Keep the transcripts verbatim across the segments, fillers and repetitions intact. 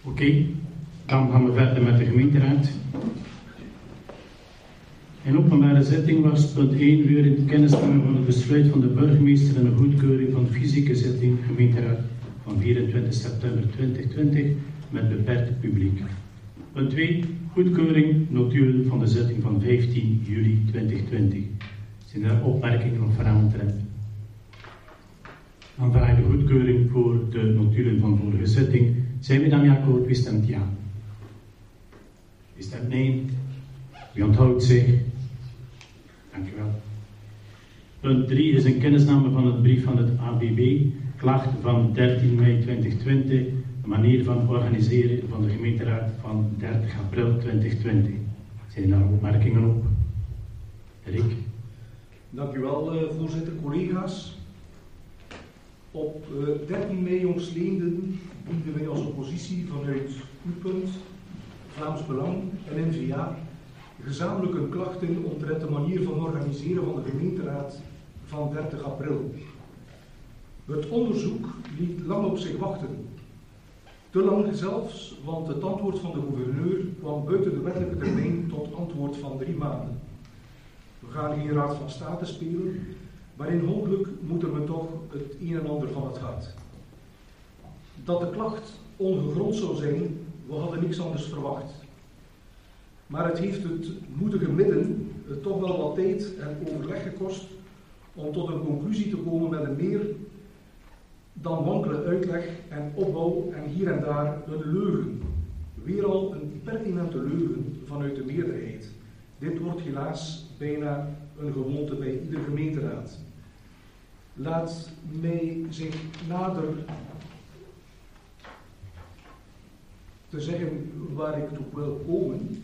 Oké, okay, dan gaan we verder met de gemeenteraad. In openbare zitting was punt één uur in kennisneming van het besluit van de burgemeester en de goedkeuring van de fysieke zitting gemeenteraad van vierentwintig september tweeduizend twintig met beperkt publiek. Punt twee, goedkeuring notulen van de zitting van vijftien juli tweeduizend twintig. Zijn er opmerkingen of vragen? Dan vraag ik de goedkeuring voor de notulen van de vorige zitting. Zijn we dan akkoord? Wie stemt ja? Wie stemt nee? Wie onthoudt zich? Dank u wel. Punt drie is een kennisname van het brief van het A B B. Klacht van dertien mei tweeduizend twintig. De manier van organiseren van de gemeenteraad van dertig april tweeduizend twintig. Zijn daar opmerkingen op? Rick? Dank u wel, voorzitter, collega's. Op dertien mei jongstleden dienden wij als oppositie vanuit U-punt, Vlaams Belang en N V A gezamenlijk een klacht in omtrent de manier van organiseren van de gemeenteraad van dertig april. Het onderzoek liet lang op zich wachten. Te lang zelfs, want het antwoord van de gouverneur kwam buiten de wettelijke termijn tot antwoord van drie maanden. We gaan geen raad van state spelen, maar inhoudelijk moeten we toch het een en ander van het hart. Dat de klacht ongegrond zou zijn, we hadden niks anders verwacht. Maar het heeft het moedige midden het toch wel wat tijd en overleg gekost om tot een conclusie te komen met een meer dan wankele uitleg en opbouw en hier en daar een leugen. Weer al een pertinente leugen vanuit de meerderheid. Dit wordt helaas bijna een gewoonte bij ieder gemeenteraad. Laat mij zich nader te zeggen waar ik toe wil komen.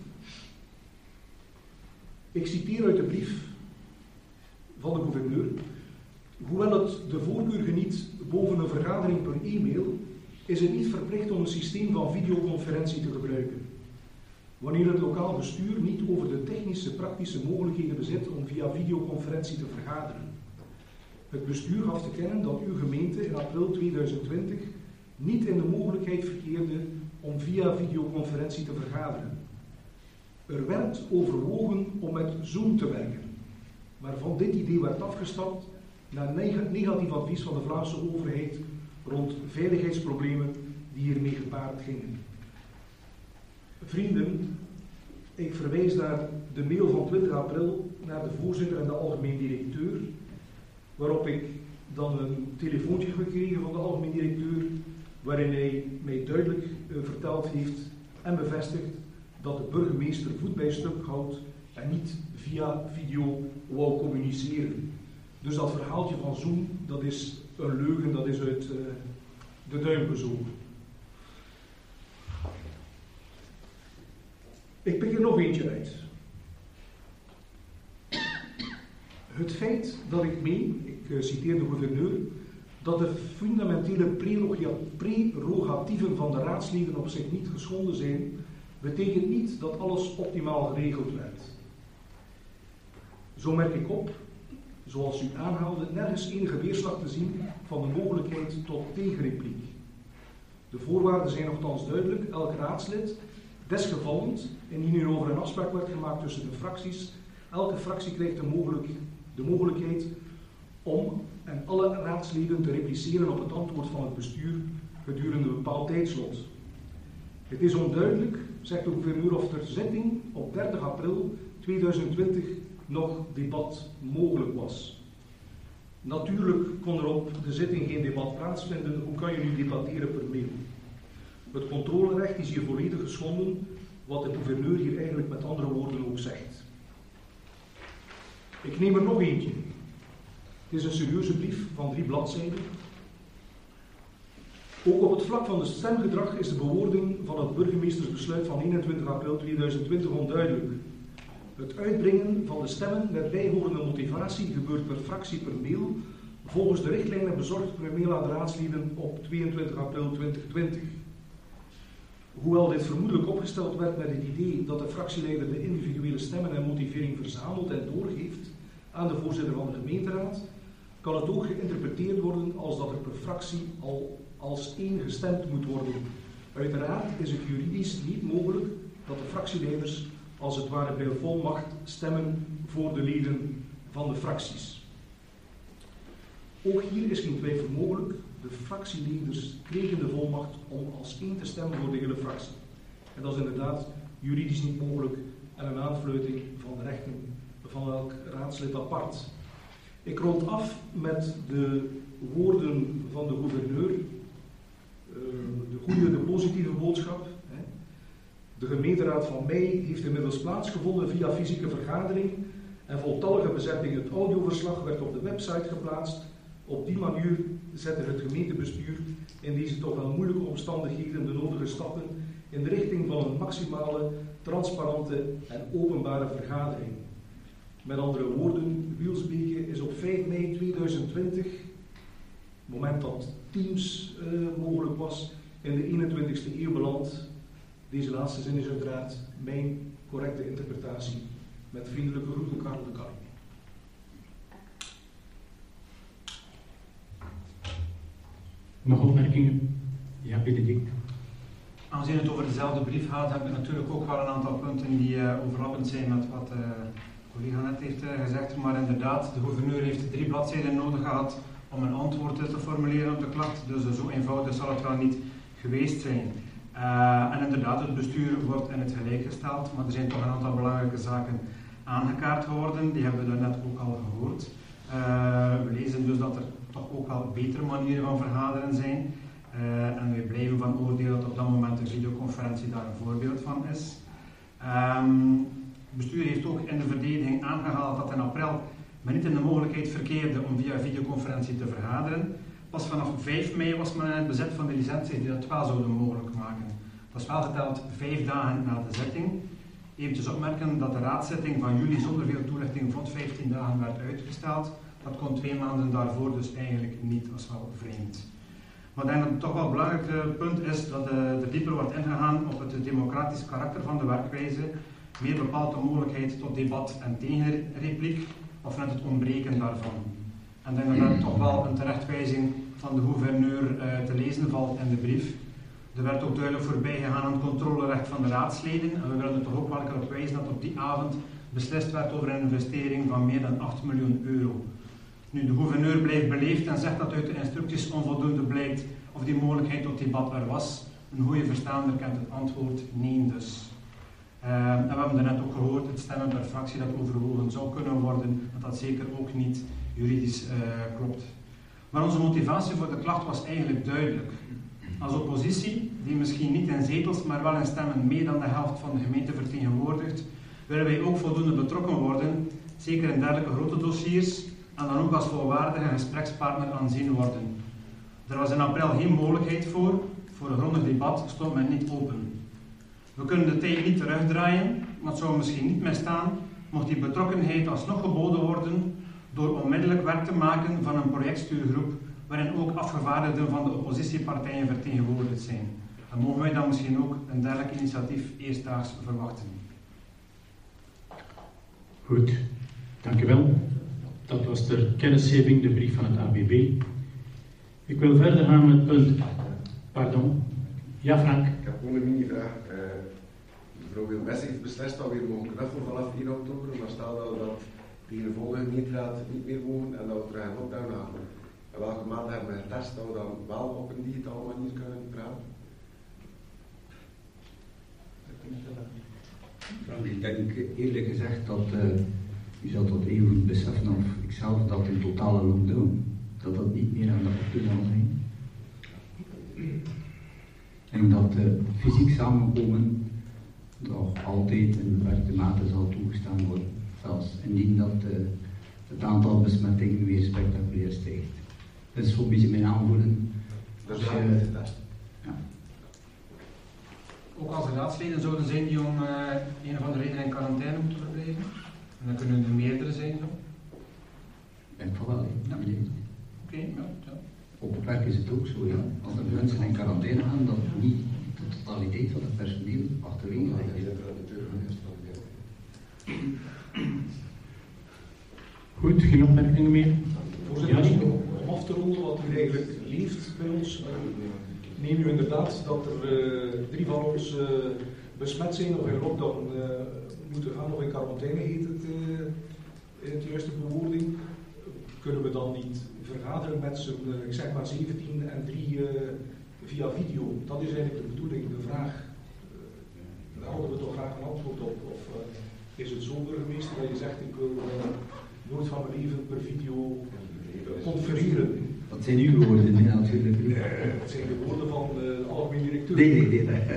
Ik citeer uit de brief van de gouverneur. Hoewel het de voorkeur geniet boven een vergadering per e-mail, is het niet verplicht om een systeem van videoconferentie te gebruiken. Wanneer het lokaal bestuur niet over de technische praktische mogelijkheden bezit om via videoconferentie te vergaderen. Het bestuur gaf te kennen dat uw gemeente in april tweeduizend twintig niet in de mogelijkheid verkeerde om via videoconferentie te vergaderen. Er werd overwogen om met Zoom te werken, maar van dit idee werd afgestapt na negatief advies van de Vlaamse overheid rond veiligheidsproblemen die hiermee gepaard gingen. Vrienden, ik verwijs naar de mail van twintig april naar de voorzitter en de algemeen directeur, waarop ik dan een telefoontje gekregen van de algemeen directeur, waarin hij mij duidelijk uh, verteld heeft en bevestigt dat de burgemeester voet bij stuk houdt en niet via video wou communiceren. Dus dat verhaaltje van Zoom, dat is een leugen, dat is uit uh, de duim gezogen. Ik pik er nog eentje uit. Het feit dat ik meen, ik uh, citeer de gouverneur, dat de fundamentele prerogatieven van de raadsleden op zich niet geschonden zijn, betekent niet dat alles optimaal geregeld werd. Zo merk ik op, zoals u aanhaalde, nergens enige weerslag te zien van de mogelijkheid tot tegenrepliek. De voorwaarden zijn nogthans duidelijk. Elk raadslid, desgevallend, indien er over een afspraak werd gemaakt tussen de fracties, elke fractie krijgt de, mogelijk, de mogelijkheid om en alle raadsleden te repliceren op het antwoord van het bestuur gedurende een bepaald tijdslot. Het is onduidelijk, zegt de gouverneur, of ter zitting op dertig april tweeduizend twintig nog debat mogelijk was. Natuurlijk kon er op de zitting geen debat plaatsvinden. Hoe kan je nu debatteren per mail? Het controlerecht is hier volledig geschonden, wat de gouverneur hier eigenlijk met andere woorden ook zegt. Ik neem er nog eentje. Het is een serieuze brief van drie bladzijden. Ook op het vlak van het stemgedrag is de bewoording van het burgemeestersbesluit van eenentwintig april tweeduizend twintig onduidelijk. Het uitbrengen van de stemmen met bijhorende motivatie gebeurt per fractie per mail, volgens de richtlijnen bezorgd per mail aan de raadsleden op tweeëntwintig april tweeduizend twintig. Hoewel dit vermoedelijk opgesteld werd met het idee dat de fractieleider de individuele stemmen en motivering verzamelt en doorgeeft aan de voorzitter van de gemeenteraad, kan het ook geïnterpreteerd worden als dat er per fractie al als één gestemd moet worden. Uiteraard is het juridisch niet mogelijk dat de fractieleiders als het ware bij volmacht stemmen voor de leden van de fracties. Ook hier is geen twijfel mogelijk. De fractieleiders kregen de volmacht om als één te stemmen voor de hele fractie. En dat is inderdaad juridisch niet mogelijk en een aanfluiting van de rechten van elk raadslid apart. Ik rond af met de woorden van de gouverneur, uh, de goede, de positieve boodschap. Hè. De gemeenteraad van mei heeft inmiddels plaatsgevonden via fysieke vergadering en voltallige bezetting. Het audioverslag werd op de website geplaatst. Op die manier zette het gemeentebestuur in deze toch wel moeilijke omstandigheden de nodige stappen in de richting van een maximale, transparante en openbare vergadering. Met andere woorden, Wielsbeke is op vijf mei tweeduizend twintig, het moment dat Teams uh, mogelijk was, in de eenentwintigste eeuw beland. Deze laatste zin is uiteraard mijn correcte interpretatie. Met vriendelijke groeten, Karel de Kar. Nog opmerkingen? Ja, Benedict. Aangezien het over dezelfde brief gaat, heb ik natuurlijk ook wel een aantal punten die uh, overlappend zijn met wat de uh, collega net heeft uh, gezegd. Maar inderdaad, de gouverneur heeft drie bladzijden nodig gehad om een antwoord te formuleren op de klacht. Dus uh, zo eenvoudig zal het wel niet geweest zijn. Uh, en inderdaad, het bestuur wordt in het gelijk gesteld, maar er zijn toch een aantal belangrijke zaken aangekaart geworden. Die hebben we daarnet ook al gehoord. Uh, we lezen dus dat er toch ook wel betere manieren van vergaderen zijn. Uh, en wij blijven van oordeel dat op dat moment de videoconferentie daar een voorbeeld van is. Um, het bestuur heeft ook in de verdediging aangehaald dat in april men niet in de mogelijkheid verkeerde om via videoconferentie te vergaderen. Pas vanaf vijf mei was men in het bezit van de licenties die dat wel zouden mogelijk maken. Dat is wel geteld vijf dagen na de zitting. Eventjes opmerken dat de raadszitting van juli zonder veel toelichting van vijftien dagen werd uitgesteld. Dat kon twee maanden daarvoor dus eigenlijk niet, dat is wel vreemd. Maar ik denk dat het toch wel een belangrijk punt is dat de, de dieper wordt ingegaan op het democratisch karakter van de werkwijze. Meer bepaalt de mogelijkheid tot debat en tegenrepliek, of net het ontbreken daarvan. En ik denk dat er toch wel een terechtwijzing van de gouverneur uh, te lezen valt in de brief. Er werd ook duidelijk voorbij gegaan aan het controlerecht van de raadsleden. En we willen er toch ook wel op wijzen dat op die avond beslist werd over een investering van meer dan acht miljoen euro. Nu, de gouverneur blijft beleefd en zegt dat uit de instructies onvoldoende blijkt of die mogelijkheid tot debat er was. Een goede verstaander kent het antwoord nee dus. Uh, en we hebben daarnet ook gehoord, het stemmen per fractie dat overwogen zou kunnen worden, dat dat zeker ook niet juridisch uh, klopt. Maar onze motivatie voor de klacht was eigenlijk duidelijk. Als oppositie, die misschien niet in zetels, maar wel in stemmen meer dan de helft van de gemeente vertegenwoordigt, willen wij ook voldoende betrokken worden, zeker in dergelijke grote dossiers, en dan ook als volwaardige gesprekspartner aanzien worden. Er was in april geen mogelijkheid voor, voor een grondig debat stond men niet open. We kunnen de tijd niet terugdraaien, maar het zou misschien niet misstaan mocht die betrokkenheid alsnog geboden worden door onmiddellijk werk te maken van een projectstuurgroep waarin ook afgevaardigden van de oppositiepartijen vertegenwoordigd zijn. Dan mogen wij dan misschien ook een dergelijk initiatief eerstdaags verwachten. Goed, dank u wel. Dat was ter kennisgeving de brief van het A B B. Ik wil verder gaan met punt... Pardon? Ja, Frank? Ik heb gewoon een mini-vraag. Uh, mevrouw Wilmes heeft beslist dat we weer mogen knuffelen vanaf één oktober, maar stel dat we dat tegen de volgende gemeenteraad niet meer mogen en dat we terug een lockdown halen. En welke maanden hebben we getest dat we dan wel op een digitale manier kunnen praten? Frank, ik denk eerlijk gezegd dat uh, u zal dat even goed beseffen, of ikzelf, dat een totale lockdown, dat dat niet meer aan de orde zal zijn. En dat uh, fysiek samenkomen nog altijd in beperkte mate zal toegestaan worden, zelfs indien dat uh, het aantal besmettingen weer spectaculair stijgt. Dat is zo'n beetje mijn aanvoelen. Dat is uh, ja. Ook als er raadsleden zouden zijn die om uh, een of andere reden in quarantaine moeten verblijven, en dan kunnen er meerdere zijn zo. Ik denk van wel, ja. Oké, okay, ja, ja. Op het werk is het ook zo, ja. Als er mensen in quarantaine gaan, dat niet de totaliteit van het personeel achterwege ligt. Goed, geen opmerkingen meer? Voorzitter, ja, om af te ronden wat u eigenlijk leeft bij ons. neem nu inderdaad dat er uh, drie van ons uh, besmet zijn of in lockdown uh, moeten gaan of in quarantaine heet het uh, in het juiste bewoording. Kunnen we dan niet vergaderen met z'n, uh, ik zeg maar zeventien en drie uh, via video? Dat is eigenlijk de bedoeling, de vraag. Uh, daar hadden we toch graag een antwoord op. Of uh, is het zo, burgemeester, dat je zegt ik wil uh, nooit van mijn leven per video uh, confereren? Dat zijn uw woorden, nee, natuurlijk niet. Nee, dat zijn de woorden van de algemeen directeur. Nee, nee, nee. nee.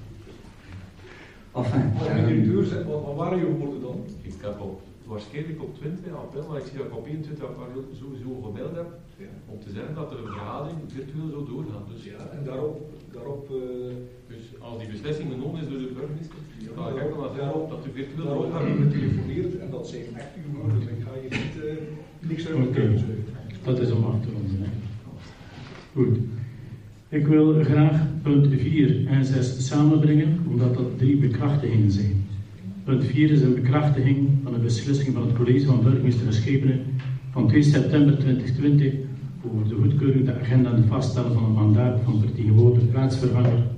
Enfin. Algemeen directeur, zeg, wat, wat waren je woorden dan? Ik heb op, waarschijnlijk op twintig april, maar ik zie dat ik op eenentwintig april sowieso gemeld heb, ja, om te zeggen dat er een vergadering virtueel zou doorgaan. Dus, ja, en daarop... daarop uh, dus als die beslissing genomen is door de burgemeester, ja, dan ga ik wel zeggen daarop, dat u virtueel daarop doorgaat. hebben we getelefoneerd en dat zijn echt uw woorden. Ik ga je niet uh, niks uit de tuin zuigen. Dat is om af te ronden. Hè. Goed. Ik wil graag punt vier en zes samenbrengen, omdat dat drie bekrachtigingen zijn. Punt vier is een bekrachtiging van de beslissing van het college van burgemeester Schepenen van twee september tweeduizend twintig over de goedkeuring de agenda en het vaststellen van het mandaat van vertegenwoordiger plaatsvervanger.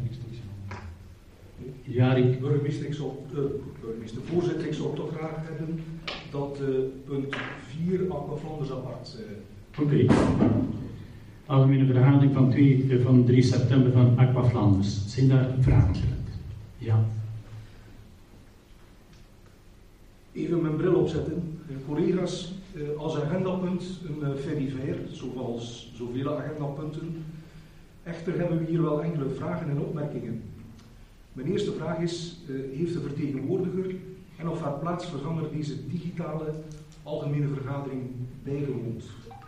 Ja, ik... Burgemeester, ik zou, uh, burgemeester, voorzitter, ik zou toch graag hebben dat uh, punt vier Aqua Flanders apart. Uh... Oké. Okay. Algemene vergadering van, twee, uh, van drie september van Aqua Flanders. Zijn daar vragen gesteld? Ja. Even mijn bril opzetten. Uh, collega's, uh, als agendapunt een uh, verifier, zoals zoveel agendapunten. Echter hebben we hier wel enkele vragen en opmerkingen. Mijn eerste vraag is, uh, heeft de vertegenwoordiger en of haar plaatsvervanger deze digitale algemene vergadering bijgewoond?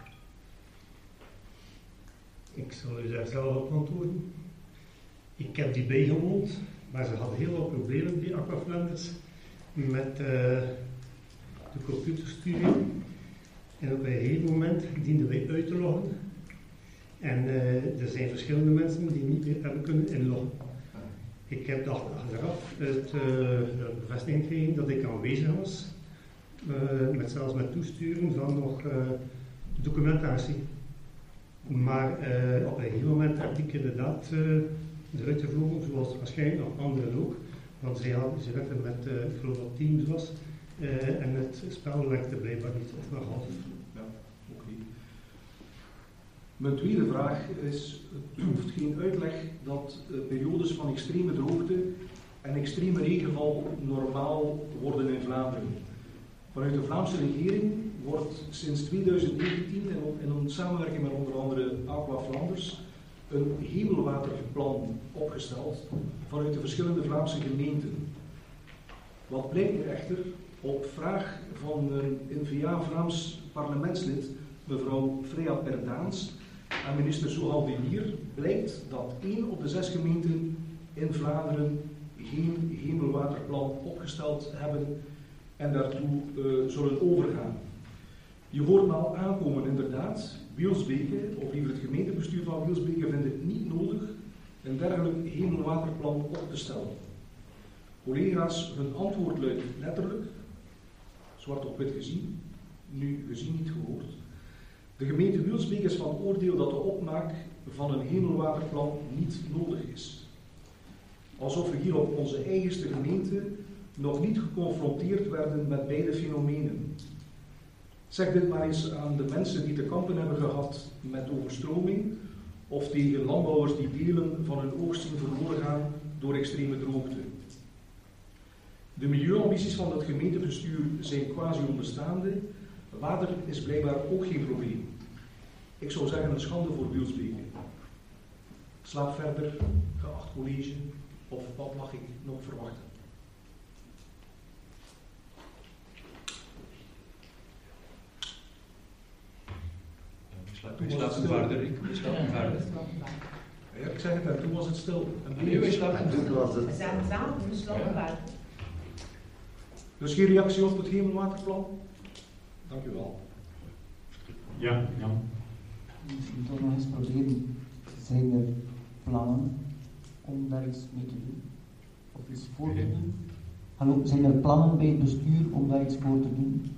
Ik zal u daar zelf op antwoorden. Ik heb die bijgewoond, maar ze hadden heel wat problemen bij Aqua Flanders met uh, de computersturing. En op een gegeven moment dienden wij uit te loggen. En uh, er zijn verschillende mensen die niet meer hebben kunnen inloggen. Ik heb dat achteraf het uh, bevestiging gekregen dat ik aanwezig was, uh, met, zelfs met toesturen van nog uh, documentatie. Maar uh, op een gegeven moment heb ik inderdaad uh, eruit gevlogen, zoals waarschijnlijk nog anderen ook, want zij hadden, ze werkten met, uh, ik geloof dat Teams was, uh, en het spel werkte blijkbaar niet, of maar half. Ja, oké. Okay. Mijn tweede vraag is, het hoeft geen uitleg dat uh, periodes van extreme droogte en extreme regenval normaal worden in Vlaanderen. Vanuit de Vlaamse regering wordt sinds tweeduizend negentien en in samenwerking met onder andere Aqua Flanders een hemelwaterplan opgesteld vanuit de verschillende Vlaamse gemeenten. Wat blijkt nu echter, op vraag van een N V A Vlaams parlementslid, mevrouw Freya Perdaans, aan minister Zohal de Lier, blijkt dat één op de zes gemeenten in Vlaanderen geen hemelwaterplan opgesteld hebben en daartoe uh, zullen overgaan. Je hoort me al aankomen, inderdaad. Wielsbeke, of liever het gemeentebestuur van Wielsbeke, vindt het niet nodig een dergelijk hemelwaterplan op te stellen. Collega's, hun antwoord luidt letterlijk, zwart op wit gezien, nu gezien niet gehoord. De gemeente Wielsbeke is van oordeel dat de opmaak van een hemelwaterplan niet nodig is. Alsof we hier op onze eigenste gemeente nog niet geconfronteerd werden met beide fenomenen. Zeg dit maar eens aan de mensen die te kampen hebben gehad met overstroming of tegen landbouwers die delen van hun oogst zien verloren gaan door extreme droogte. De milieuambities van het gemeentebestuur zijn quasi onbestaande. Water is blijkbaar ook geen probleem. Ik zou zeggen een schande voor Wielsbeke. Slaap verder, geacht college, of wat mag ik nog verwachten? We slapen verder, ik. We slapen verder. Ja, ik zeg het, en toen was het stil. En nee, we slapen toen was het. We zijn samen, we slapen verder. Dus geen reactie op het hemelwaterplan? Dank u wel. Ja, ja. Misschien toch nog eens proberen. Zijn er plannen om daar iets mee te doen? Of iets voor te doen? Hallo, zijn er plannen bij het bestuur om daar iets voor te doen?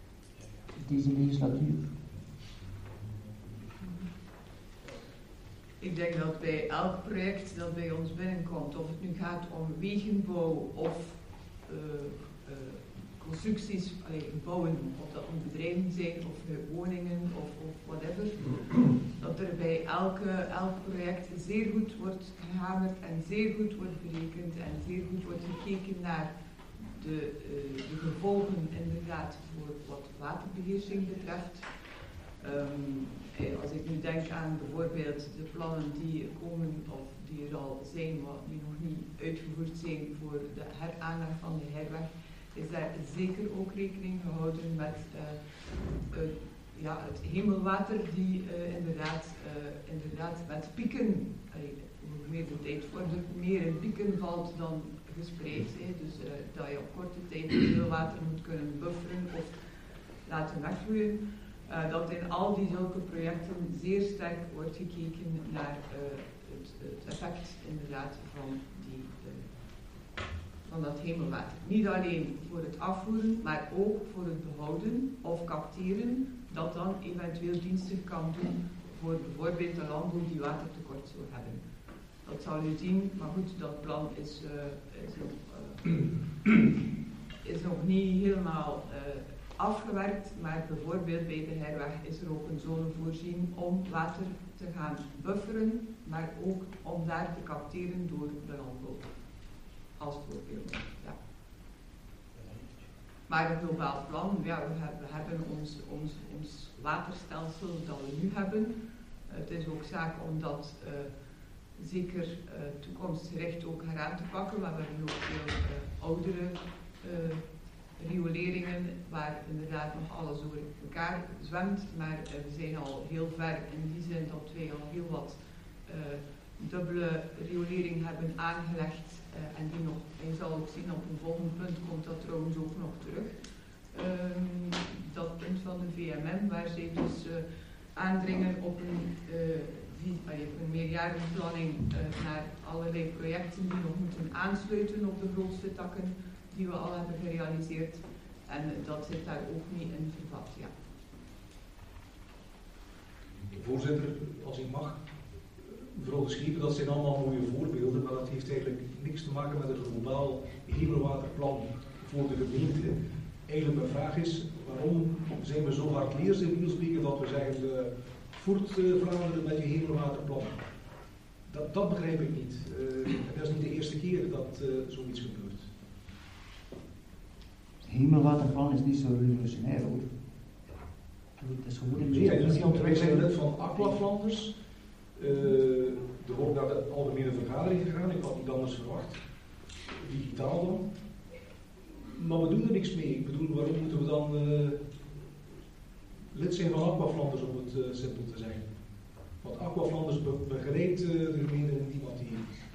Deze legislatuur? Ik denk dat bij elk project dat bij ons binnenkomt, of het nu gaat om wegenbouw of uh, uh, constructies, allee, bouwen, of dat moet bedrijven zijn of uh, woningen of, of whatever, dat er bij elke, elk project zeer goed wordt gehamerd en zeer goed wordt berekend en zeer goed wordt gekeken naar de, uh, de gevolgen inderdaad voor wat waterbeheersing betreft. Um, als ik nu denk aan bijvoorbeeld de plannen die er komen of die er al zijn, maar die nog niet uitgevoerd zijn voor de heraanleg van de herweg, is daar zeker ook rekening gehouden met uh, uh, ja, het hemelwater die uh, inderdaad, uh, inderdaad met pieken, uh, hoe meer de tijd vordert, meer in pieken valt dan gespreid. Hè. Dus uh, dat je op korte tijd veel water moet kunnen bufferen of laten wegvloeien. Uh, dat in al die zulke projecten zeer sterk wordt gekeken naar uh, het, het effect inderdaad van, die, uh, van dat hemelwater. Niet alleen voor het afvoeren, maar ook voor het behouden of capteren, dat dan eventueel diensten kan doen voor bijvoorbeeld de landbouw die watertekort zou hebben. Dat zal u zien, maar goed, dat plan is, uh, is, nog, uh, is nog niet helemaal uh, afgewerkt, maar bijvoorbeeld bij de herweg is er ook een zone voorzien om water te gaan bufferen, maar ook om daar te capteren door de landbouw. Als voorbeeld. Ja. Maar een globaal plan, ja, we hebben, we hebben ons, ons, ons waterstelsel dat we nu hebben. Uh, het is ook zaak om dat uh, zeker uh, toekomstgericht ook heraan te pakken, maar we hebben ook veel uh, oudere uh, rioleringen waar inderdaad nog alles door elkaar zwemt, maar uh, we zijn al heel ver in die zin dat wij al heel wat uh, dubbele riolering hebben aangelegd uh, en die nog, je zal ook zien op een volgend punt komt dat trouwens ook nog terug. Um, dat punt van de V M M waar zij dus uh, aandringen op een, uh, een meerjarenplanning uh, naar allerlei projecten die nog moeten aansluiten op de grootste takken die we al hebben gerealiseerd. En dat zit daar ook niet in vervat, ja. Voorzitter, als ik mag, mevrouw de Schiepen, dat zijn allemaal mooie voorbeelden, maar dat heeft eigenlijk niks te maken met het globaal hemelwaterplan voor de gemeente. Eigenlijk mijn vraag is, waarom zijn we zo hard leers in Wielsbeke dat we zeggen, uh, voert uh, Vlaanderen met je hemelwaterplan? Dat, dat begrijp ik niet. Uh, dat is niet de eerste keer dat uh, zoiets gebeurt. Het hemelwaterplan is niet zo revolutionair hoor. Het is gewoon een nee, dus wij zijn lid van Aqua Flanders. Uh, er wordt naar de algemene vergadering gegaan, ik had niet anders verwacht. Digitaal dan. Maar we doen er niks mee. Ik bedoel, waarom moeten we dan uh, lid zijn van Aqua Flanders, om het uh, simpel te zeggen? Want Aqua Flanders be begeleidt uh, de gemeente in die materie.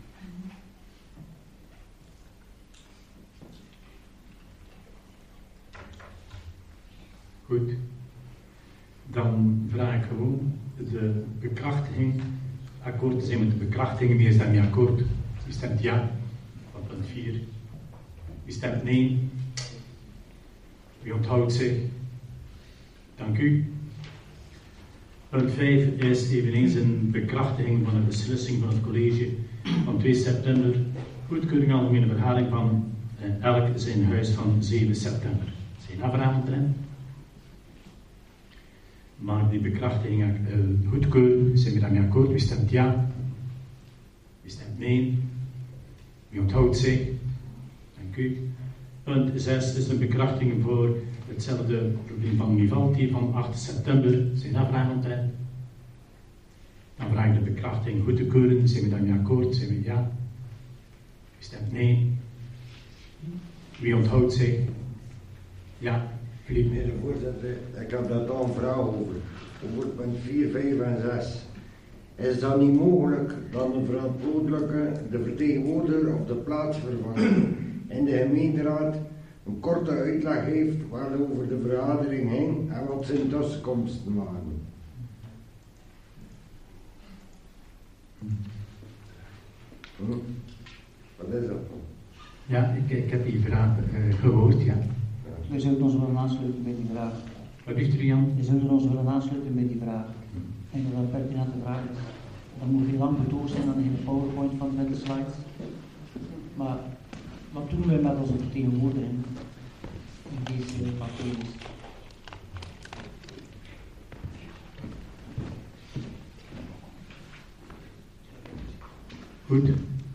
Goed. Dan vraag ik gewoon de bekrachtiging. Akkoord te zijn met de bekrachtiging. Wie is daarmee akkoord? Wie stemt ja? Van punt vier. Wie stemt nee? Wie onthoudt zich? Dank u. Punt vijf is eveneens een bekrachtiging van een beslissing van het college van twee september. Goedkeuring algemene vergadering van eh, elk zijn huis van zeven september. Zijn afraad erin. Maar die bekrachtiging uh, goedkeuren, zijn we daarmee akkoord? Wie stemt ja? Wie stemt nee? Wie onthoudt zich? Dank u. Punt zes is een bekrachtiging voor hetzelfde probleem van Mivalti van acht september. Zijn afvragen erin? Dan vraag ik de bekrachtiging goed te keuren. Zijn we daarmee akkoord? Zijn we ja? Wie stemt nee? Wie onthoudt zich? Ja. Meneer de voorzitter, ik heb daar toch een vraag over. Over punt vier, vijf en zes. Is dat niet mogelijk dat de verantwoordelijke, de vertegenwoordiger of de plaatsvervanger in de gemeenteraad een korte uitleg heeft waarover de vergadering ging en wat zijn tussenkomsten waren? Hm? Wat is dat? Ja, ik, ik heb die vraag uh, gehoord, ja. We zouden ons willen aansluiten bij die vraag. Wat heeft u, Jan? We zouden ons willen aansluiten bij die vraag. Ik denk dat dat een pertinente vraag is. dat moet heel lang betoog zijn dan een hele PowerPoint van twintig slides. Maar wat doen wij met onze vertegenwoordiger in, in deze materies? Goed.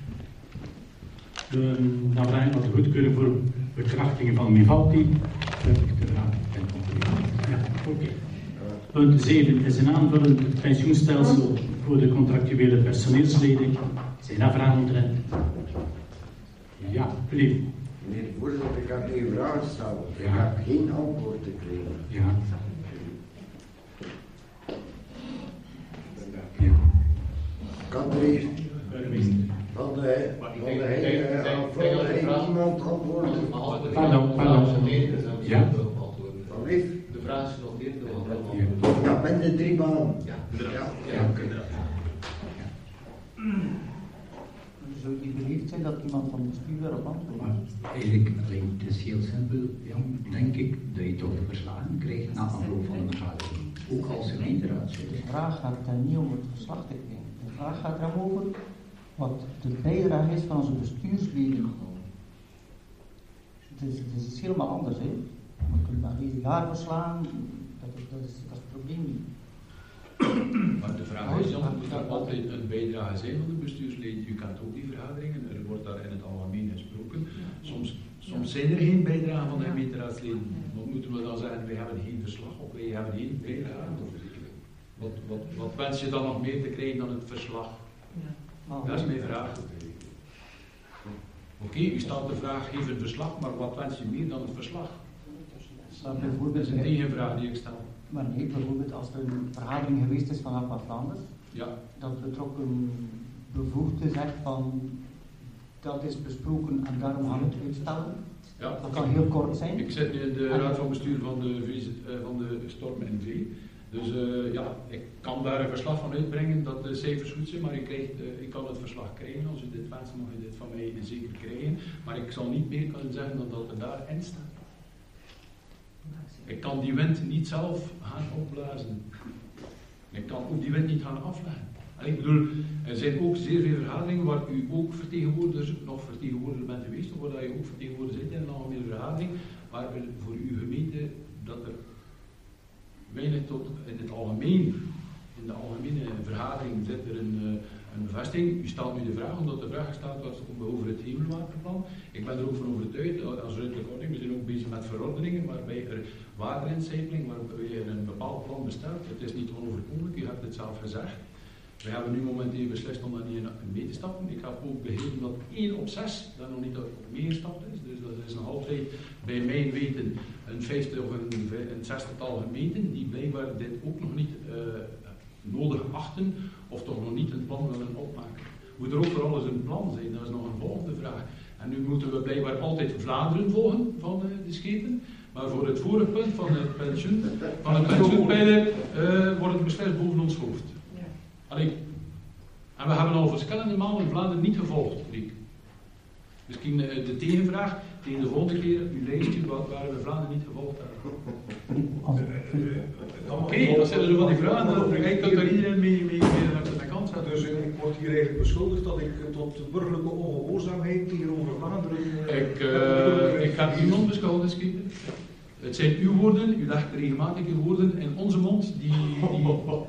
De, dan vraag ik nog de goedkeuring voor bekrachtingen van Mivalti. Heb ik de raad en conclusie. Ja, oké. Okay. Punt zeven is een aanvullend pensioenstelsel voor de contractuele personeelsleden. Zijn daar vragen omtrent? Ja, Philippe. Meneer de voorzitter, ik heb één vraag gesteld. Ik Ja. heb geen antwoord gekregen. Ja. Ja. Kan er eerst van de hele iemand antwoorden? Pardon, pardon. Ja. Van wie? De vraag is genoteerd door Ja, met de drie banen. Ja, Ja. Ja. Zou het niet beleefd zijn dat iemand van het bestuur daarop antwoordt? Maar eigenlijk, alleen, het is heel simpel, Jan, denk ik dat je toch de verslagen krijgt na afloop van de vergadering. Ook als gemeenteraad. De vraag gaat er niet om het verslag te krijgen. De vraag gaat er over wat de bijdrage is van onze bestuursleden. Het is, het is helemaal anders, hè. We kunnen maar deze jaarverslagen, dat, is- dat, is, dat is het probleem niet. Maar de vraag is, Jan, moet er altijd een bijdrage zijn van de bestuursleden? U kent ook die vergaderingen, er wordt daar in het algemeen gesproken. Soms, soms zijn er geen bijdragen van de gemeenteraadsleden. Wat moeten we dan zeggen? Wij hebben geen verslag of wij hebben geen bijdrage. Wat, wat, wat wens je dan nog meer te krijgen dan het verslag? Dat is mijn vraag. Oké, okay, u stelt de vraag, geef een verslag, maar wat wens je meer dan het verslag? Dat, Dat is een tegenvraag die ik stel. Maar nee, bijvoorbeeld als er een vergadering geweest is van Aqua Flanders, Ja. dat betrokken bevoegde zegt van dat is besproken en daarom gaan we het uitstellen. Ja, dat kan heel kort zijn. Ik zit nu in de raad van bestuur van de, V Z, uh, van de Storm N V. Dus uh, ja, ik kan daar een verslag van uitbrengen dat de cijfers goed zijn, maar ik, krijg, uh, ik kan het verslag krijgen. Als u dit wenst, mag u dit van mij zeker krijgen. Maar ik zal niet meer kunnen zeggen dan dat er daarin staat. Ik kan die wind niet zelf gaan opblazen. Ik kan ook die wind niet gaan afleggen. Allee, ik bedoel, er zijn ook zeer veel vergaderingen waar u ook vertegenwoordiger, nog vertegenwoordiger bent geweest, of waar je ook vertegenwoordiger zit in een algemene vergadering, waar er voor uw gemeente dat er weinig tot in het algemeen, in de algemene vergadering zit er een, een bevestiging. U stelt nu de vraag, omdat de vraag gesteld was over het hemelwaterplan. Ik ben er ook van overtuigd, als ruimtelijke ordening, we zijn ook bezig met verordeningen, waarbij er waterincijpeling, waarbij er een bepaald plan bestaat. Het is niet onoverkomelijk, u hebt het zelf gezegd. We hebben nu momenteel beslist om daar niet in mee te stappen. Ik heb ook begrepen dat één op zes daar nog niet op meegestapt is. Dus dat is nog altijd bij mijn weten een vijftig of een, een zestigtal gemeenten die blijkbaar dit ook nog niet uh, nodig achten of toch nog niet een plan willen opmaken. Moet er ook voor alles een plan zijn? Dat is nog een volgende vraag. En nu moeten we blijkbaar altijd Vlaanderen volgen van uh, de schepen. Maar voor het vorige punt van het pensioen, van het pensioenpijler uh, wordt het beslist boven ons hoofd. Allee. En we hebben al verschillende malen in Vlaanderen niet gevolgd, Riek. Misschien uh, de tegenvraag, tegen de volgende keer, u lijstje wat waar we Vlaanderen niet gevolgd hebben. Oké, okay, dat zijn er zo van die vragen, dan kan er iedereen mee, mee, mee naar de kant zetten. Dus ik word hier eigenlijk beschuldigd dat ik tot burgerlijke ongehoorzaamheid tegenover Vlaanderen... Uh, ik, uh, ik ga niemand beschuldigd schieten. Het zijn uw woorden, u legt regelmatig uw woorden in onze mond, die... die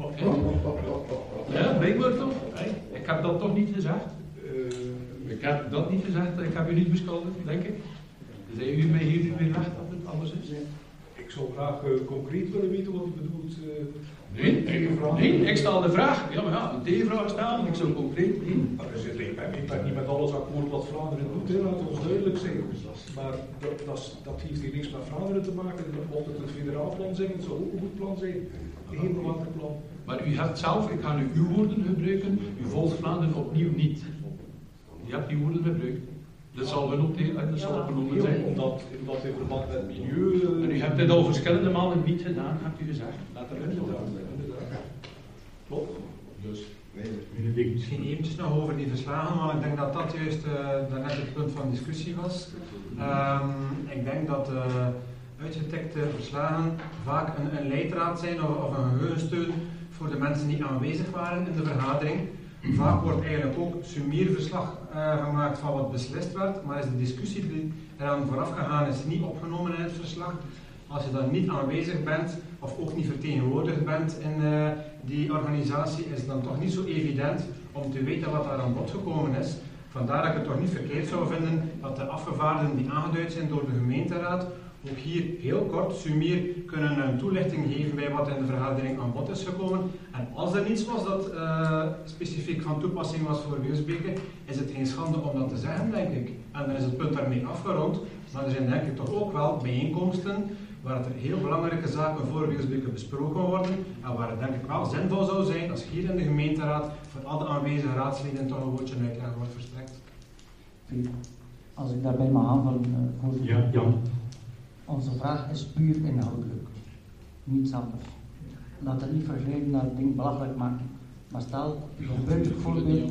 ja, blijkbaar toch? Hey, ik heb dat toch niet gezegd. Uh, ik heb dat niet gezegd, ik heb u niet beschuldigd, denk ik. Zijn u mij hier nu weer legt dat het anders is? Ik zou graag uh, concreet willen weten wat u bedoelt. Uh, nee, ik, nee, ik stel de vraag. Ja, maar ja, een tegenvraag stellen, ik zou concreet nee. Maar dus ik, ben, ik ben niet met alles akkoord wat Vlaanderen doet, hè, laat ons duidelijk zijn. Maar dat, dat, dat heeft hier niks met Vlaanderen te maken. Mocht het een federaal plan zijn, het zou ook een goed plan zijn. Een hemelwaterplan. Maar u hebt zelf, ik ga nu uw woorden gebruiken, u volgt Vlaanderen opnieuw niet. Je hebt die woorden gebruikt. Dat zal genoteerd en dat zal opgenomen zijn. Omdat, omdat in verband met milieu... Uh, en u hebt dit al verschillende malen niet gedaan, hebt u gezegd. Laat er inderdaad. Klopt. Dus. Misschien eventjes nog over die verslagen, maar ik denk dat dat juist uh, daarnet het punt van discussie was. Um, ik denk dat uh, uitgetekte verslagen vaak een, een leidraad zijn of, of een geheugensteun voor de mensen die aanwezig waren in de vergadering. Vaak wordt eigenlijk ook summierverslag uh, gemaakt van wat beslist werd, maar is de discussie die eraan vooraf gegaan is niet opgenomen in het verslag. Als je dan niet aanwezig bent of ook niet vertegenwoordigd bent in uh, die organisatie, is het dan toch niet zo evident om te weten wat daar aan bod gekomen is. Vandaar dat ik het toch niet verkeerd zou vinden dat de afgevaardigden die aangeduid zijn door de gemeenteraad ook hier heel kort, summier, kunnen een toelichting geven bij wat in de vergadering aan bod is gekomen. En als er niets was dat uh, specifiek van toepassing was voor Wielsbeke, is het geen schande om dat te zeggen, denk ik. En dan is het punt daarmee afgerond. Maar er zijn denk ik toch ook wel bijeenkomsten waar het er heel belangrijke zaken voor Wielsbeke besproken worden. En waar het denk ik wel zinvol zou zijn als hier in de gemeenteraad voor alle aanwezige raadsleden toch een woordje uitleg wordt verstrekt. Als ik daarbij mag aanvullen, uh, voorzitter. Ja, Jan. Onze vraag is puur inhoudelijk, niets anders. Laat het niet vergelijken naar het ding belachelijk maken. Maar stel, een gebruikelijk voorbeeld. Nee,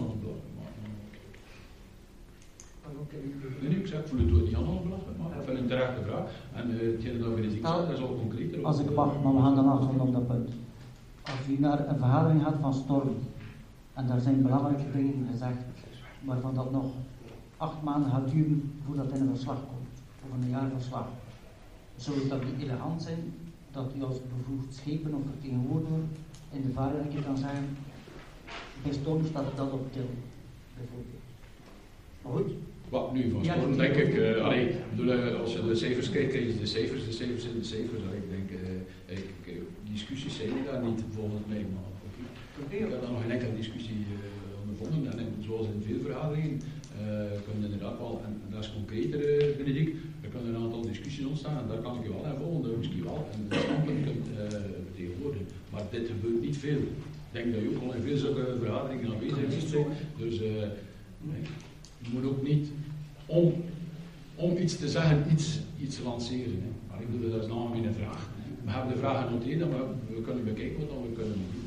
nee, ik zeg, ik voel het door niet allemaal belachelijk maken. Ik vind het een terechte vraag. En uh, hetgene dat we in zegt, dat is al concreter. Als ik mag, maar we gaan dan afronden op dat punt. Als u naar een vergadering gaat van Storm, en daar zijn belangrijke dingen gezegd, waarvan dat nog acht maanden gaat duren voordat in een verslag komt, of een jaarverslag. Zou het dan niet elegant zijn dat u als bevoegd schepen of vertegenwoordiger in de vaardigheid kan zeggen, bij Storm staat dat op til, bijvoorbeeld. Maar goed. Wat nu van Storm, ja, denk ik, uh, allee, bedoel, uh, als je de cijfers kijkt, krijg je de cijfers, de cijfers zijn de cijfers. Ik denk, uh, ik, ik, discussies zijn daar niet volgens mij, maar okay. Ik heb daar nog geen enkele discussie uh, ondervonden. En zoals in veel vergaderingen uh, kunnen inderdaad wel, en, en dat is concreter, uh, Benedict, er kunnen een aantal discussies ontstaan en daar kan ik je wel aan volgen, dat misschien wel, en de standpunt kunt uh, vertegenwoordigen. Maar dit gebeurt niet veel. Ik denk dat je ook al in veel zulke vergaderingen aanwezig bent. Dus uh, nee, je moet ook niet om, om iets te zeggen, iets, iets lanceren. Hè. Maar ik bedoel, dat is nog een vraag. We hebben de vraag genoteerd en we, we kunnen bekijken wat we kunnen doen.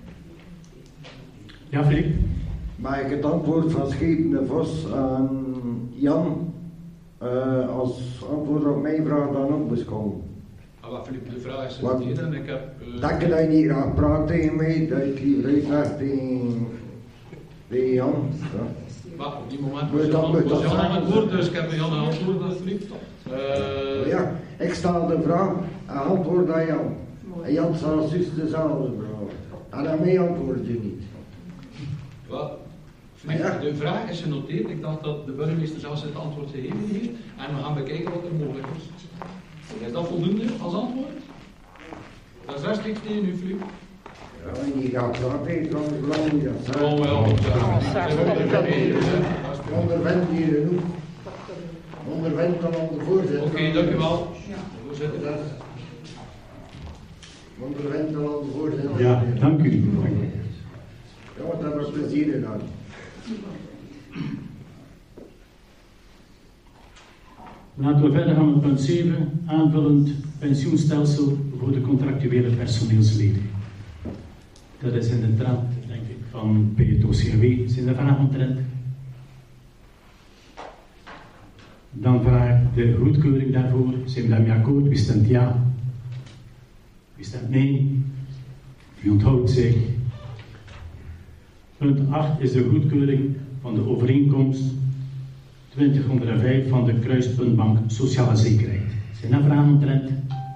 Ja, Filip? Maar ik het antwoord van Schepen de Vos aan Jan uh, als antwoord op mijn vraag dan ook beschouwen. Ah, wat Filip, de vraag is genoteerd en ik heb... Uh... Dank je dat je niet graag praat tegen mij, dat je het liever uitlegt tegen, tegen Jan. Ja. Maar op die moment was Jan, was Jan aan het woord, dus ik heb Jan een antwoord aan Filip. Uh... Ja, ik stel de vraag en antwoord aan Jan. En Jan stelt juist dezelfde vraag. En aan mij antwoord je niet. Wat? Ja. De vraag is genoteerd. Ik dacht dat de burgemeester zelfs het antwoord gegeven heeft. En we gaan bekijken wat er mogelijk is. Is dat voldoende als antwoord? Dat is rechtstreeks tegen u, Filip. Ja, en die gaat praten, kan ik lang niet dat zeggen. Oh, wel. Onderwend hier genoeg. Onderwend dan aan de voorzitter. Oké, okay, dank u wel. Voorzitter. Onderwend dan aan de voorzitter. Ja, dank u. Ja, want dat was plezier gedaan. Laten we verder gaan met punt zeven, aanvullend pensioenstelsel voor de contractuele personeelsleden. Dat is in de trant, denk ik, van bij het O C W. Zijn er vragen omtrent? Dan vraag ik de goedkeuring daarvoor. Zijn we daarmee akkoord? Wie stemt ja? Wie stemt nee? Wie onthoudt zich? Punt acht is de goedkeuring van de overeenkomst twintighonderdvijf van de Kruispuntbank Sociale Zekerheid. Zijn er vragen omtrent?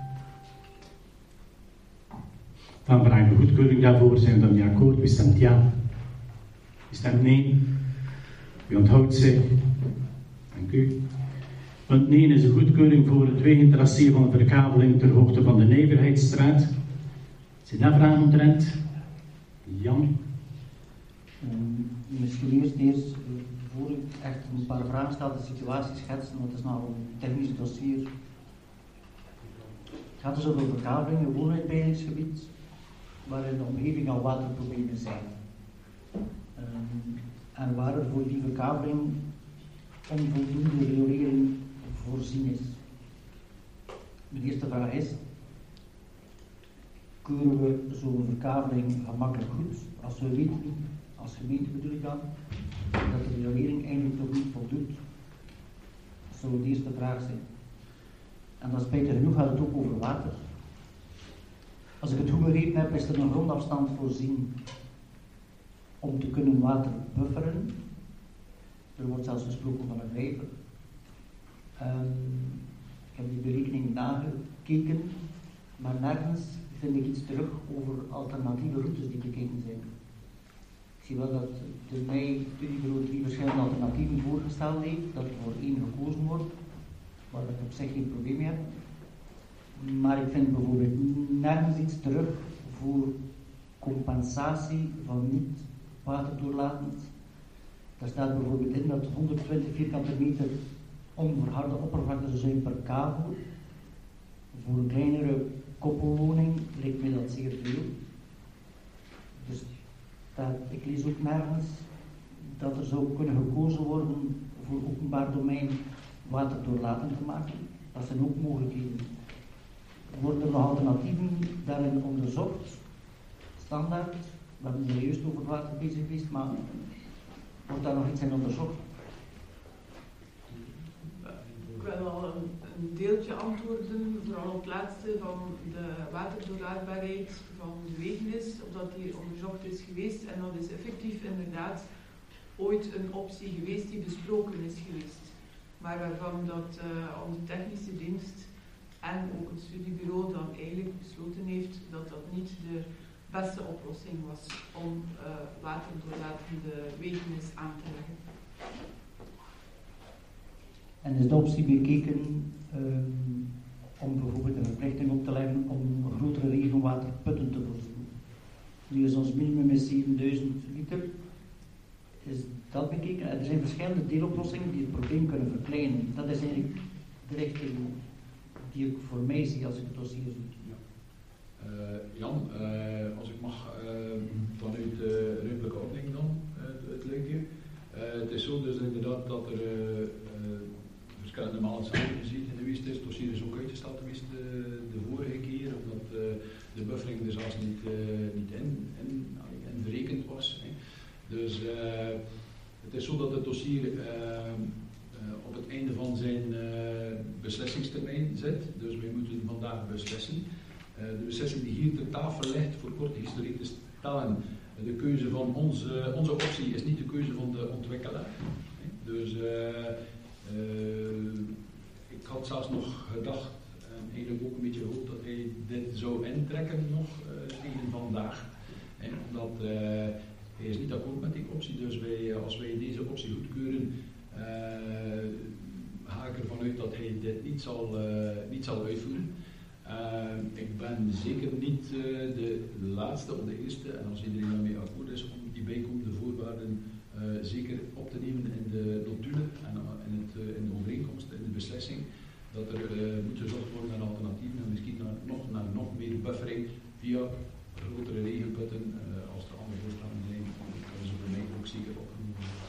Dan vraag ik de goedkeuring daarvoor. Zijn we daarmee akkoord? Wie stemt ja? Wie stemt nee? Wie onthoudt zich? Dank u. Punt negen is de goedkeuring voor het wegentracé van de verkabeling ter hoogte van de Nijverheidsstraat. Zijn daar vragen omtrent? Jan? Um, misschien eerst, eerst uh, voor ik echt een paar vragen stel, de situatie schetsen, want het is nou een technisch dossier. Het gaat dus over verkabeling, een woonuitbreidingsgebied, waar in de omgeving al waterproblemen zijn. Um, en waar er voor die verkabeling onvoldoende riolering voorzien is. Mijn eerste vraag is, keuren we zo'n verkabeling gemakkelijk goed, als we weten, als gemeente bedoel ik dan, dat de riolering eigenlijk nog niet voldoet? Dat zou de eerste vraag zijn. En dan spijtig genoeg gaat het ook over water. Als ik het goed begrepen heb, is er een grondafstand voorzien om te kunnen water bufferen. Er wordt zelfs gesproken van een vijver. Um, ik heb die berekening nagekeken, maar nergens vind ik iets terug over alternatieve routes die bekeken zijn. Ik zie wel dat de mij studiebureau drie verschillende alternatieven voorgesteld heeft, dat er voor één gekozen wordt, waar ik op zich geen probleem mee heb. Maar ik vind bijvoorbeeld nergens iets terug voor compensatie van niet waterdoorlatend. Daar staat bijvoorbeeld in dat honderdtwintig vierkante meter onverharde oppervlakte zou zijn per kavel. Voor een kleinere koppelwoning lijkt mij dat zeer veel. Dus dat, ik lees ook nergens dat er zou kunnen gekozen worden voor openbaar domein waterdoorlatend te maken. Dat zijn ook mogelijkheden. Worden er nog alternatieven daarin onderzocht? Standaard, we hebben er juist over water bezig geweest, maar wordt daar nog iets in onderzocht? Ik wil al een, een deeltje antwoorden, vooral op het laatste van de waterdoorlaatbaarheid van de Wegenis, omdat die onderzocht is geweest en dat is effectief inderdaad ooit een optie geweest die besproken is geweest. Maar waarvan dat uh, onze technische dienst en ook het studiebureau dan eigenlijk besloten heeft dat dat niet de beste oplossing was om uh, waterdoorlatende Wegenis aan te leggen. En is de optie bekeken um, om bijvoorbeeld een verplichting op te leggen om grotere regenwaterputten te voorzien? Nu is ons minimum is zevenduizend liter. Is dat bekeken? Er zijn verschillende deeloplossingen die het probleem kunnen verkleinen. Dat is eigenlijk de richting die ik voor mij zie als ik het dossier zie. Ja. Uh, Jan, uh, als ik mag uh, vanuit de ruimtelijke ordening dan uh, het leuke. Uh, het is zo dus inderdaad dat er uh, uh, verschillende malen samengezien geweest is. Het dossier is ook uitgesteld geweest de, de vorige keer, omdat uh, de buffering er zelfs niet, uh, niet in, in, in berekend was. Hè. Dus uh, het is zo dat het dossier uh, uh, op het einde van zijn uh, beslissingstermijn zit. Dus wij moeten vandaag beslissen. Uh, de beslissing die hier ter tafel ligt, voor kort historiek te stellen, de keuze van onze, onze optie is niet de keuze van de ontwikkelaar. Dus uh, uh, ik had zelfs nog gedacht, en eigenlijk ook een beetje gehoopt dat hij dit zou intrekken nog uh, tegen vandaag. En omdat uh, hij is niet akkoord met die optie, dus wij, als wij deze optie goedkeuren, uh, ga ik ervan uit dat hij dit niet zal, uh, niet zal uitvoeren. Uh, ik ben zeker niet uh, de laatste of de eerste, en als iedereen daarmee akkoord is, om die bijkomende voorwaarden uh, zeker op te nemen in de notulen en uh, in, het, uh, in de overeenkomst, in de beslissing, dat er uh, moet gezocht worden naar alternatieven en misschien naar nog, naar nog meer buffering via grotere regenputten, uh, als er andere voorstellen zijn, kunnen ze voor mij ook zeker opgenomen worden.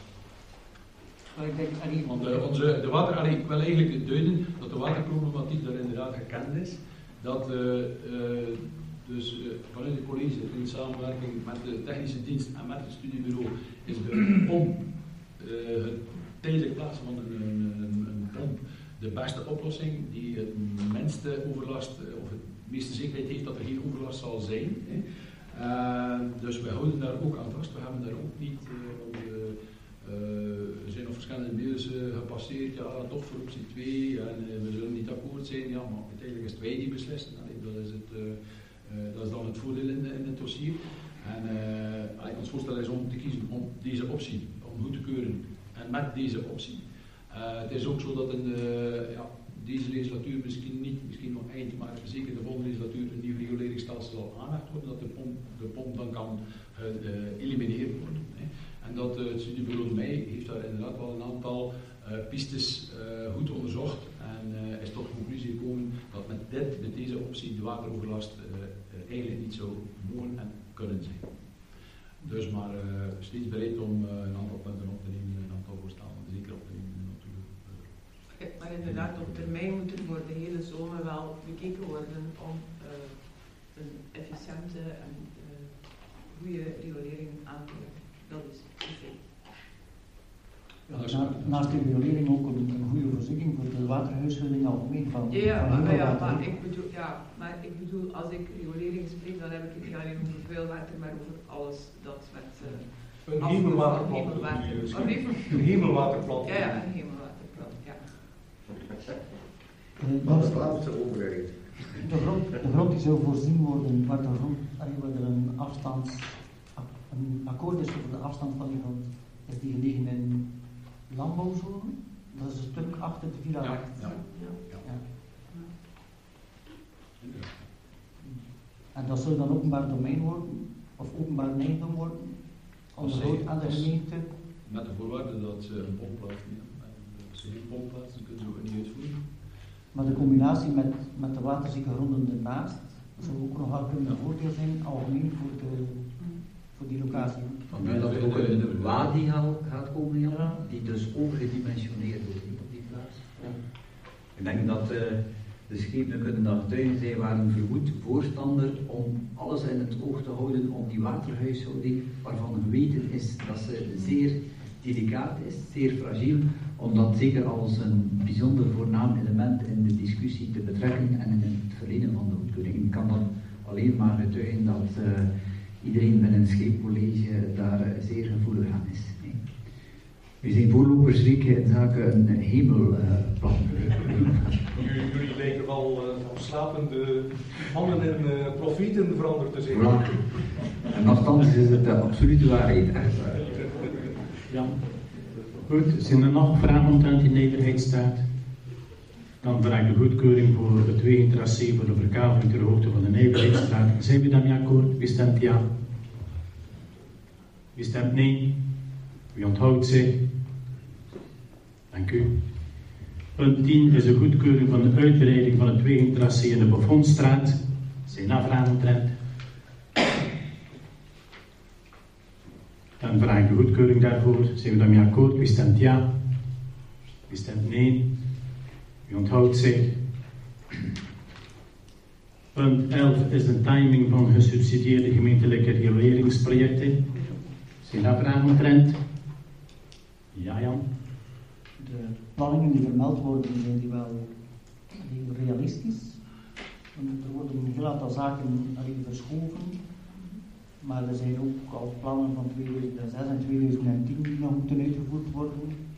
Want uh, onze, de water, allee, ik wil eigenlijk duiden dat de waterproblematiek daar inderdaad gekend is. Dat uh, uh, dus uh, vanuit het college in samenwerking met de technische dienst en met het studiebureau is de pomp, uh, het tijdelijk plaatsen van een, een, een pomp, de beste oplossing die het minste overlast of het meeste zekerheid heeft dat er geen overlast zal zijn. Hè. Uh, dus we houden daar ook aan vast. We hebben daar ook niet uh, Uh, er zijn nog verschillende mails uh, gepasseerd, ja, toch voor optie twee en uh, we zullen niet akkoord zijn, ja, maar uiteindelijk is het wij die beslissen. Allee, dat, is het, uh, uh, dat is dan het voordeel in, de, in het dossier. En uh, allee, ons voorstel is om te kiezen om deze optie, om goed te keuren en met deze optie. Uh, het is ook zo dat in uh, ja, deze legislatuur misschien niet, misschien nog eind, maar zeker de volgende legislatuur een nieuw reguleringsstelsel zal aangelegd worden, dat de pomp, de pomp dan kan uh, uh, geëlimineerd worden. Hè. En dat uh, het studiebureau de Meij heeft daar inderdaad wel een aantal uh, pistes uh, goed onderzocht en uh, is tot de conclusie gekomen dat met, dit, met deze optie de wateroverlast uh, uh, eigenlijk niet zou mogen en kunnen zijn. Dus maar uh, steeds bereid om uh, een aantal punten op te nemen, een aantal voorstellen zeker op te nemen natuurlijk. Okay, maar inderdaad, op termijn moet er voor de hele zomer wel bekeken worden om uh, een efficiënte en uh, goede riolering aan te leggen. Dat is het. Ja, na, naast de riolering ook een, een goede voorziening voor de waterhuishouding algemeen van. Ja, van maar, ja, water. maar, ik bedoel, ja, maar ik bedoel, als ik riolering spreek, dan heb ik het niet alleen over veel water, maar over alles dat met uh, Een afvoer hemelwaterplan. van hemelwater. bedoel je? Wat lief? Een hemelwaterplan. Ja, ja, een hemelwaterplan, ja. Eh, Van de dus Vlaamse overheid. de, grond, de grond die zou voorzien worden, waar, de grond, allee, waar er een, afstands, een akkoord is over de afstand van die grond, is die gelegen in landbouwzone. Dat is een stuk achter de Villa Ja, Recht. ja. Ja. En dat zou dan openbaar domein worden, of openbaar eigendom worden, onderhoud aan de gemeente. Met de voorwaarde dat ze een pompplaats nemen. En als ze geen pompplaats, dan kunnen ze ook niet uitvoeren. Maar de combinatie met, met de waterzieke gronden ernaast, dat zou ook nog wel kunnen een voordeel zijn, algemeen voor, de, voor die locatie. Vandaar dat er ook een wadi gaat komen, ja, die dus overgedimensioneerd wordt op die plaats. Ja. Ik denk dat uh, de schepen kunnen daar getuigen zijn, waren verwoed voorstander om alles in het oog te houden om die waterhuishouding, waarvan geweten is dat ze zeer delicaat is, zeer fragiel, om dat zeker als een bijzonder voornaam element in de discussie te betrekken en in het verlenen van de goedkeuring. Ik kan dan alleen maar getuigen dat uh, iedereen binnen het scheepcollege daar uh, zeer gevoelig aan is. Nee. We zijn voorlopers Rieke in zaken een hemelplan. Uh, Jullie lijken wel uh, van slapende mannen en uh, profeten veranderd te zijn. Ja. En nogthans is het de absolute waarheid. Echt waar. Ja. Goed, zijn er nog vragen omtrent die nederheidsstaat? Dan vraag ik de goedkeuring voor het wegentracé voor de verkaveling ter hoogte van de Nijverheidsstraat. Zijn we daarmee akkoord? Wie stemt ja? Wie stemt nee? Wie onthoudt zich? Dank u. Punt tien is de goedkeuring van de uitbreiding van het wegentracé in de Boffonstraat. Zijn daar vragen omtrent? Dan vraag ik de goedkeuring daarvoor. Zijn we daarmee akkoord? Wie stemt ja? Wie stemt nee? Wie onthoudt zich? Punt elf is de timing van gesubsidieerde gemeentelijke rioleringsprojecten. Zijn daar vragen omtrent? Ja, Jan? De planningen die vermeld worden, zijn die wel heel realistisch. Er worden een heel aantal zaken alleen verschoven. Maar er zijn ook al plannen van tweeduizend zes en tweeduizend tien die nog moeten uitgevoerd worden.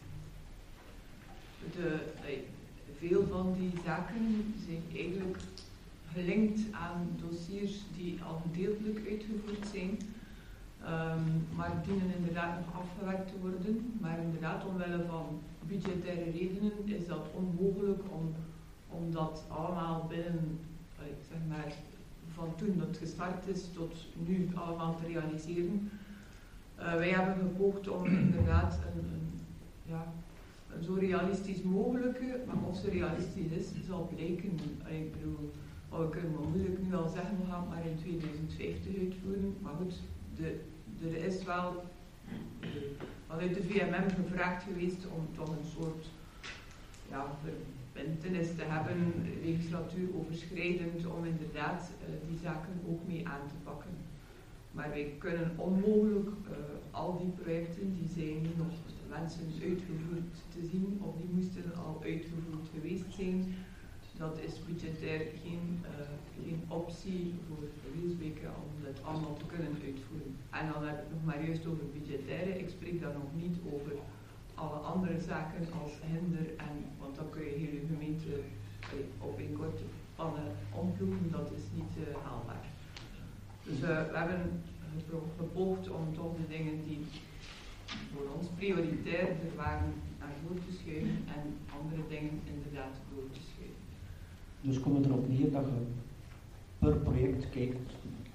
De, veel van die zaken zijn eigenlijk gelinkt aan dossiers die al gedeeltelijk uitgevoerd zijn, um, maar dienen inderdaad nog afgewerkt te worden. Maar inderdaad, omwille van budgettaire redenen is dat onmogelijk om, om dat allemaal binnen, zeg maar, van toen dat gestart is tot nu allemaal te realiseren. Uh, wij hebben gepoogd om inderdaad een, een, ja, een zo realistisch mogelijke, maar of ze realistisch is, zal blijken. Uh, ik bedoel, oh, we kunnen maar moeilijk nu al zeggen, we gaan het maar in tweeduizend vijftig uitvoeren. Maar goed, de, de, er is wel de, vanuit de V M M gevraagd geweest om toch een soort ja, verbintenis te hebben, legislatuur overschrijdend, om inderdaad uh, die zaken ook mee aan te pakken. Maar wij kunnen onmogelijk uh, al die projecten die zijn nu nog wensen uitgevoerd te zien, of die moesten al uitgevoerd geweest zijn. Dat is budgetair geen, uh, geen optie voor Wielsbeke om dat allemaal te kunnen uitvoeren. En dan heb ik het nog maar juist over budgettaire, ik spreek dan nog niet over alle andere zaken als hinder, en, want dan kun je heel je gemeente uh, op een korte pannen omploegen, dat is niet uh, haalbaar. Dus uh, we hebben gepoogd om toch de dingen die voor ons prioritairder waren naar voren te schuiven en andere dingen inderdaad door te schuiven. Dus komt het erop neer dat je per project kijkt,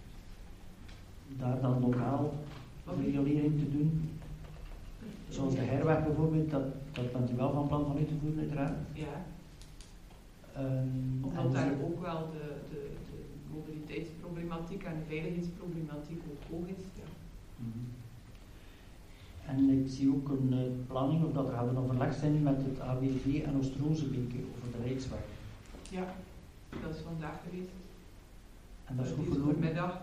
daar dan lokaal riolering te doen. Zoals de herweg bijvoorbeeld, dat, dat bent u wel van plan van uit te voeren uiteraard. Ja. Um, Omdat daar ook wel de, de, de mobiliteitsproblematiek en de veiligheidsproblematiek ook hoog is. Ja. Mm-hmm. En ik zie ook een uh, planning, of dat er gaat een overleg zijn met het A B V en Oost-Rozenbeke over de Rijksweg. Ja, dat is vandaag geweest. En dat is goed verlopen. Vanmiddag.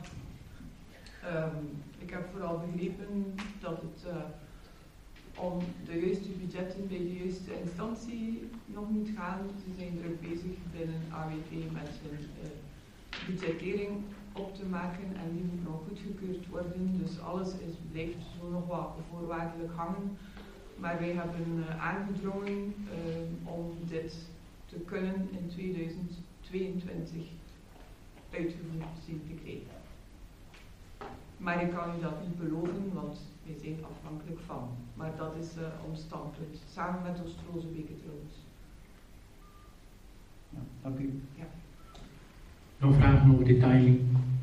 Um, ik heb vooral begrepen dat het uh, om de juiste budgetten bij de juiste instantie nog moet gaan. Ze zijn druk bezig binnen A W V met hun uh, budgettering op te maken en die moet nog goedgekeurd worden. Dus alles is, blijft zo nog wat voorwaardelijk hangen. Maar wij hebben uh, aangedrongen uh, om dit te kunnen in tweeduizend tweeëntwintig uitgevoerd zien te krijgen. Maar ik kan u dat niet beloven, want wij zijn afhankelijk van. Maar dat is uh, ons standpunt, samen met Oost-Rozenbeke trouwens. Ja, dank u. Ja. Nog vragen over de timing?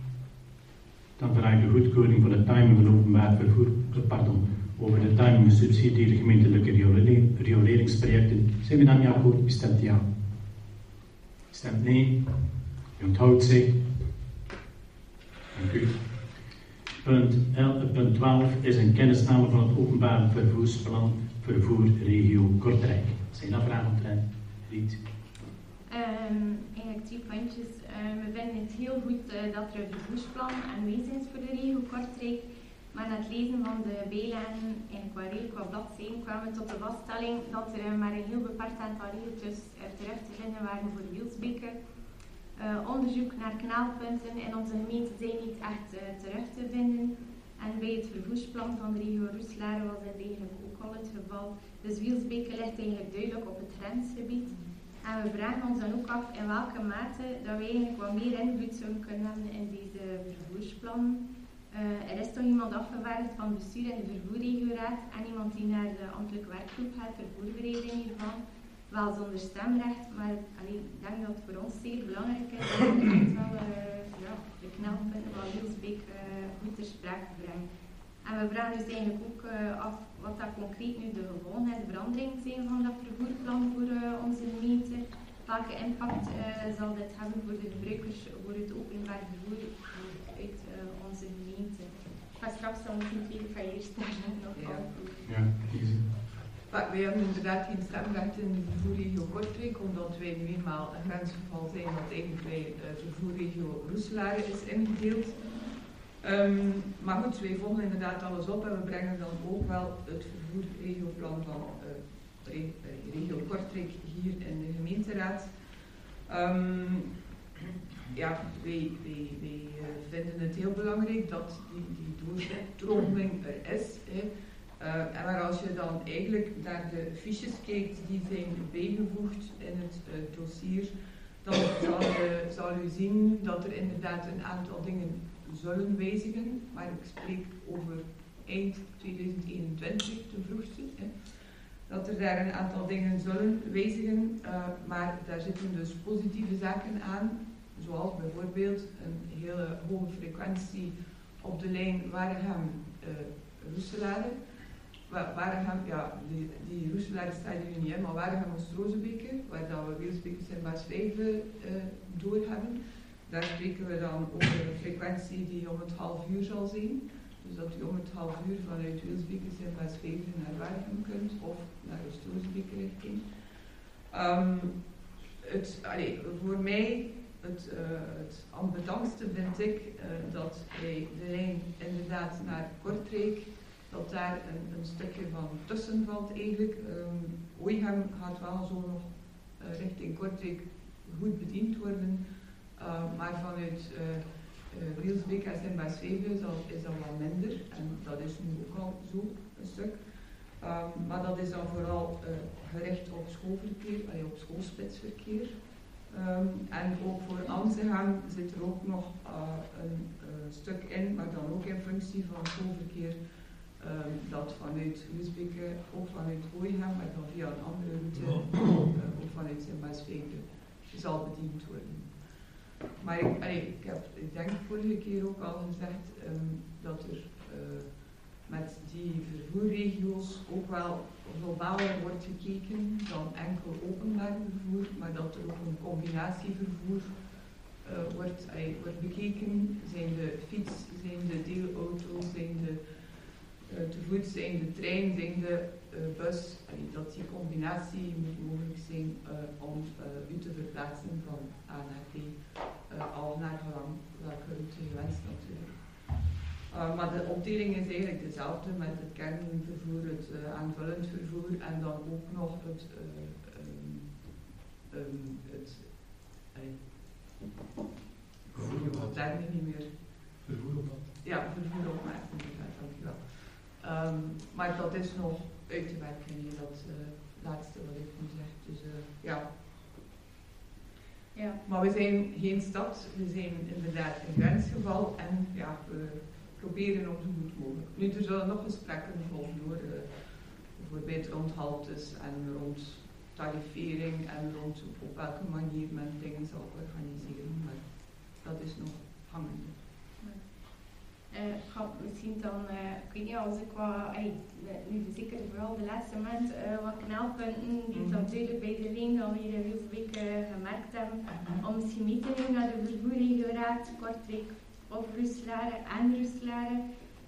Dan vraag ik de goedkeuring voor de timing van openbaar vervoer, pardon, over de timing van subsidie gemeentelijke rioleringsprojecten. Zijn we dan niet akkoord? U stemt ja. U stemt nee. U onthoudt zich. Dank u. Punt, punt twaalf is een kennisname van het openbaar vervoersplan vervoer regio Kortrijk. Zijn dat vragen omtrent? Riet? Um, eigenlijk twee puntjes. Um, we vinden het heel goed uh, dat er een vervoersplan aanwezig is voor de regio Kortrijk. Maar na het lezen van de bijlagen, eigenlijk waar redelijk wat bladzijden, kwamen we tot de vaststelling dat er uh, maar een heel beperkt aantal regeltjes er terug te vinden waren voor Wielsbeke. Uh, onderzoek naar knaalpunten in onze gemeente zijn niet echt uh, terug te vinden. En bij het vervoersplan van de regio Roeselare was dit eigenlijk ook al het geval. Dus Wielsbeke ligt eigenlijk duidelijk op het grensgebied. En we vragen ons dan ook af in welke mate dat we eigenlijk wat meer invloed zouden kunnen hebben in deze vervoersplannen. Uh, er is toch iemand afgevaardigd van het bestuur in de vervoerregioraad en iemand die naar de ambtelijke werkgroep gaat, vervoerbereiding hiervan. Wel zonder stemrecht, maar allee, ik denk dat het voor ons zeer belangrijk is dat we echt wel uh, ja, de knelpunten van Wielsbeek uh, goed ter sprake brengen. En we vragen dus eigenlijk ook uh, af wat dat concreet nu de gevolgen en de veranderingen zijn van dat vervoerplan voor uh, onze gemeente. Welke impact uh, zal dit hebben voor de gebruikers, voor het openbaar vervoer uit uh, onze gemeente. Ik ga straks dan misschien twee van eerst daar nog ja. antwoorden. Ja, easy. Maar wij hebben inderdaad geen stemrecht in de vervoerregio Kortrijk, omdat wij nu eenmaal een grensgeval zijn dat eigenlijk bij de vervoerregio Roeselare is ingedeeld. Um, maar goed, wij volgen inderdaad alles op en we brengen dan ook wel het vervoerregioplan van uh, regio Kortrijk hier in de gemeenteraad. Um, ja, wij, wij, wij uh, vinden het heel belangrijk dat die, die doorstroming er is. Hè. Uh, en maar als je dan eigenlijk naar de fiches kijkt die zijn bijgevoegd in het uh, dossier, dan zal, uh, zal u zien dat er inderdaad een aantal dingen zullen wijzigen, maar ik spreek over eind tweeduizend eenentwintig, ten vroegste. Hè. Dat er daar een aantal dingen zullen wijzigen, uh, maar daar zitten dus positieve zaken aan, zoals bijvoorbeeld een hele hoge frequentie op de lijn Waregem-Roeselare. Uh, Waregem, ja, die, die Roeselare staat er niet in, maar Waregem-Oost-Rozenbeke, waar dat we Wielsbeke en Maasvijf uh, door hebben. Daar spreken we dan over een frequentie die om het half uur zal zijn. Dus dat u om het half uur vanuit Wielsbeke en Maasvijf naar Waregem kunt of naar Oost-Rozenbeke richting. Um, het, allee, voor mij, het, uh, het ambetantste vind ik uh, dat bij de lijn inderdaad naar Kortrijk, dat daar een, een stukje van tussen valt eigenlijk. Um, Ooigem gaat wel zo nog uh, richting Kortrijk goed bediend worden. Uh, maar vanuit uh, uh, Wielsbeke en Sint-Baasvijve is, is dat wel minder en dat is nu ook al zo een stuk. Um, maar dat is dan vooral uh, gericht op schoolverkeer, allee, op schoolspitsverkeer. Um, en ook voor Amsterdam zit er ook nog uh, een uh, stuk in, maar dan ook in functie van schoolverkeer, um, dat vanuit Wielsbeke, ook vanuit Ooigem, maar dan via een andere route, uh, ook vanuit Sint-Baasvijve, zal bediend worden. Maar ik, allee, ik heb, ik denk vorige keer ook al gezegd um, dat er uh, met die vervoerregio's ook wel globaler wordt gekeken dan enkel openbaar vervoer, maar dat er ook een combinatievervoer uh, wordt, allee, wordt bekeken. Zijn de fiets, zijn de deelauto, zijn de uh, te voet, zijn de trein, zijn de uh, bus, allee, dat die combinatie moet mogelijk zijn uh, om uh, u te verplaatsen van A naar B. Uh, al naar gelang welke route gewenst natuurlijk. Uh, maar de opdeling is eigenlijk dezelfde met het kernvervoer, het uh, aanvullend vervoer en dan ook nog het, uh, um, um, het uh, vervoer wat termen niet meer. Vervoer op wat? Ja, vervoer op maat, inderdaad, dankjewel. Um, maar dat is nog uit te werken, dat uh, laatste wat ik nu zeg. Dus uh, ja. ja. Maar we zijn geen stad, we zijn inderdaad een grensgeval en ja, we proberen ook zo goed mogelijk. Nu, er zullen nog gesprekken volgen hoor, uh, bijvoorbeeld rond haltes en rond tarifering en rond op welke manier men dingen zal organiseren, maar dat is nog hangende. Uh, ik had misschien dan, uh, ik weet niet, als ik wat, ay, nu zeker vooral de laatste maand, uh, wat knelpunten die mm-hmm. dan duidelijk bij de leen dan weer heel veel weken uh, gemerkt hebben, mm-hmm. om misschien mee te nemen naar de vervoerregelraad, Kortrijk of Roeselare en Roeselare.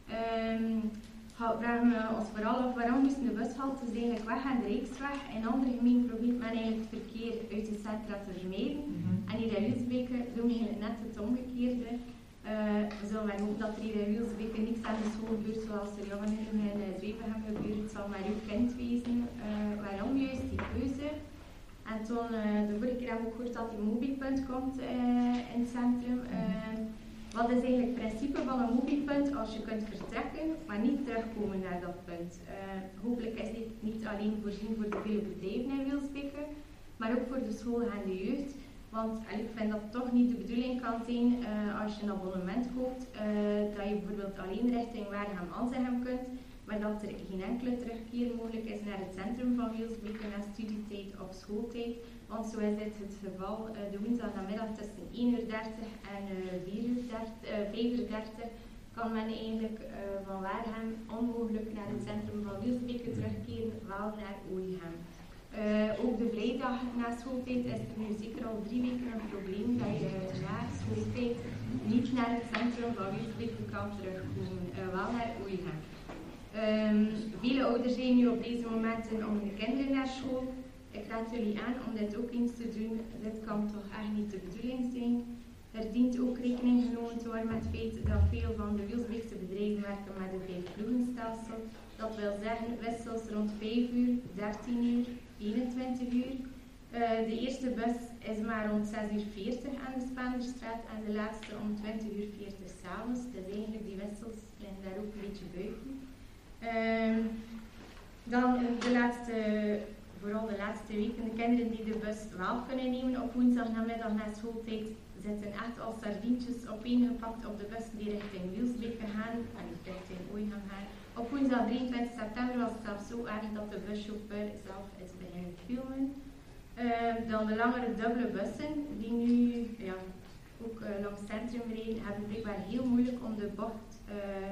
Um, vragen we ons vooral af waarom moesten de bushaltes eigenlijk weg aan de Rijksweg. In andere gemeenten probeert men eigenlijk het verkeer uit de centra te vermijden. Mm-hmm. En hier in Wielsbeke doen we eigenlijk net het omgekeerde. Uh, we zullen maar hopen dat er hier in Wielsbeke niks aan de school gebeurt zoals er jongeren in uh, Zwevenham gebeurt. Het zal maar uw kind wezen. Uh, waarom juist die keuze? En toen, uh, de vorige keer hebben we ook gehoord dat die mobielpunt komt uh, in het centrum. Uh, Wat is eigenlijk het principe van een mobielpunt als je kunt vertrekken, maar niet terugkomen naar dat punt? Uh, hopelijk is dit niet alleen voorzien voor de vele bedrijven in Wielsbeke, maar ook voor de schoolgaande jeugd. Want uh, ik vind dat het toch niet de bedoeling kan zijn uh, als je een abonnement koopt, uh, dat je bijvoorbeeld alleen richting Waregem-Anzegem kunt, maar dat er geen enkele terugkeer mogelijk is naar het centrum van Wielsbeke na studietijd of schooltijd. Want zo is dit het geval, uh, de woensdagnamiddag tussen één uur dertig en uh, vijf uur dertig kan men eigenlijk uh, van Waregem onmogelijk naar het centrum van Wielsbeke terugkeren, wel naar Ooijegem. Uh, ook de vrijdag na schooltijd is er nu zeker al drie weken een probleem dat je uh, na schooltijd niet naar het centrum van Wielsbeke kan terugkomen, uh, wel naar Ooijegem. Um, vele ouders zijn nu op deze momenten om hun kinderen naar school. Ik raad jullie aan om dit ook eens te doen. Dit kan toch echt niet de bedoeling zijn. Er dient ook rekening genomen te worden met het feit dat veel van de Wielsbeekse bedrijven werken met een vijf-ploegenstelsel. Dat wil zeggen wissels rond vijf uur, dertien uur, eenentwintig uur. Uh, de eerste bus is maar rond zes uur veertig aan de Spaanderstraat en de laatste om twintig uur veertig s'avonds. Dus eigenlijk die wissels liggen daar ook een beetje buiten. Uh, dan de laatste... Vooral de laatste weken, de kinderen die de bus wel kunnen nemen op woensdagnamiddag na schooltijd zitten echt als sardientjes opeengepakt op de bus die richting Wielsbeke gaan en richting Ooijegem gaan. Op woensdag drieëntwintig september was het zelfs zo erg dat de buschauffeur zelf is beginnen filmen. Uh, dan de langere dubbele bussen die nu ja, ook uh, langs het centrum rijden, hebben blijkbaar heel moeilijk om de bocht uh,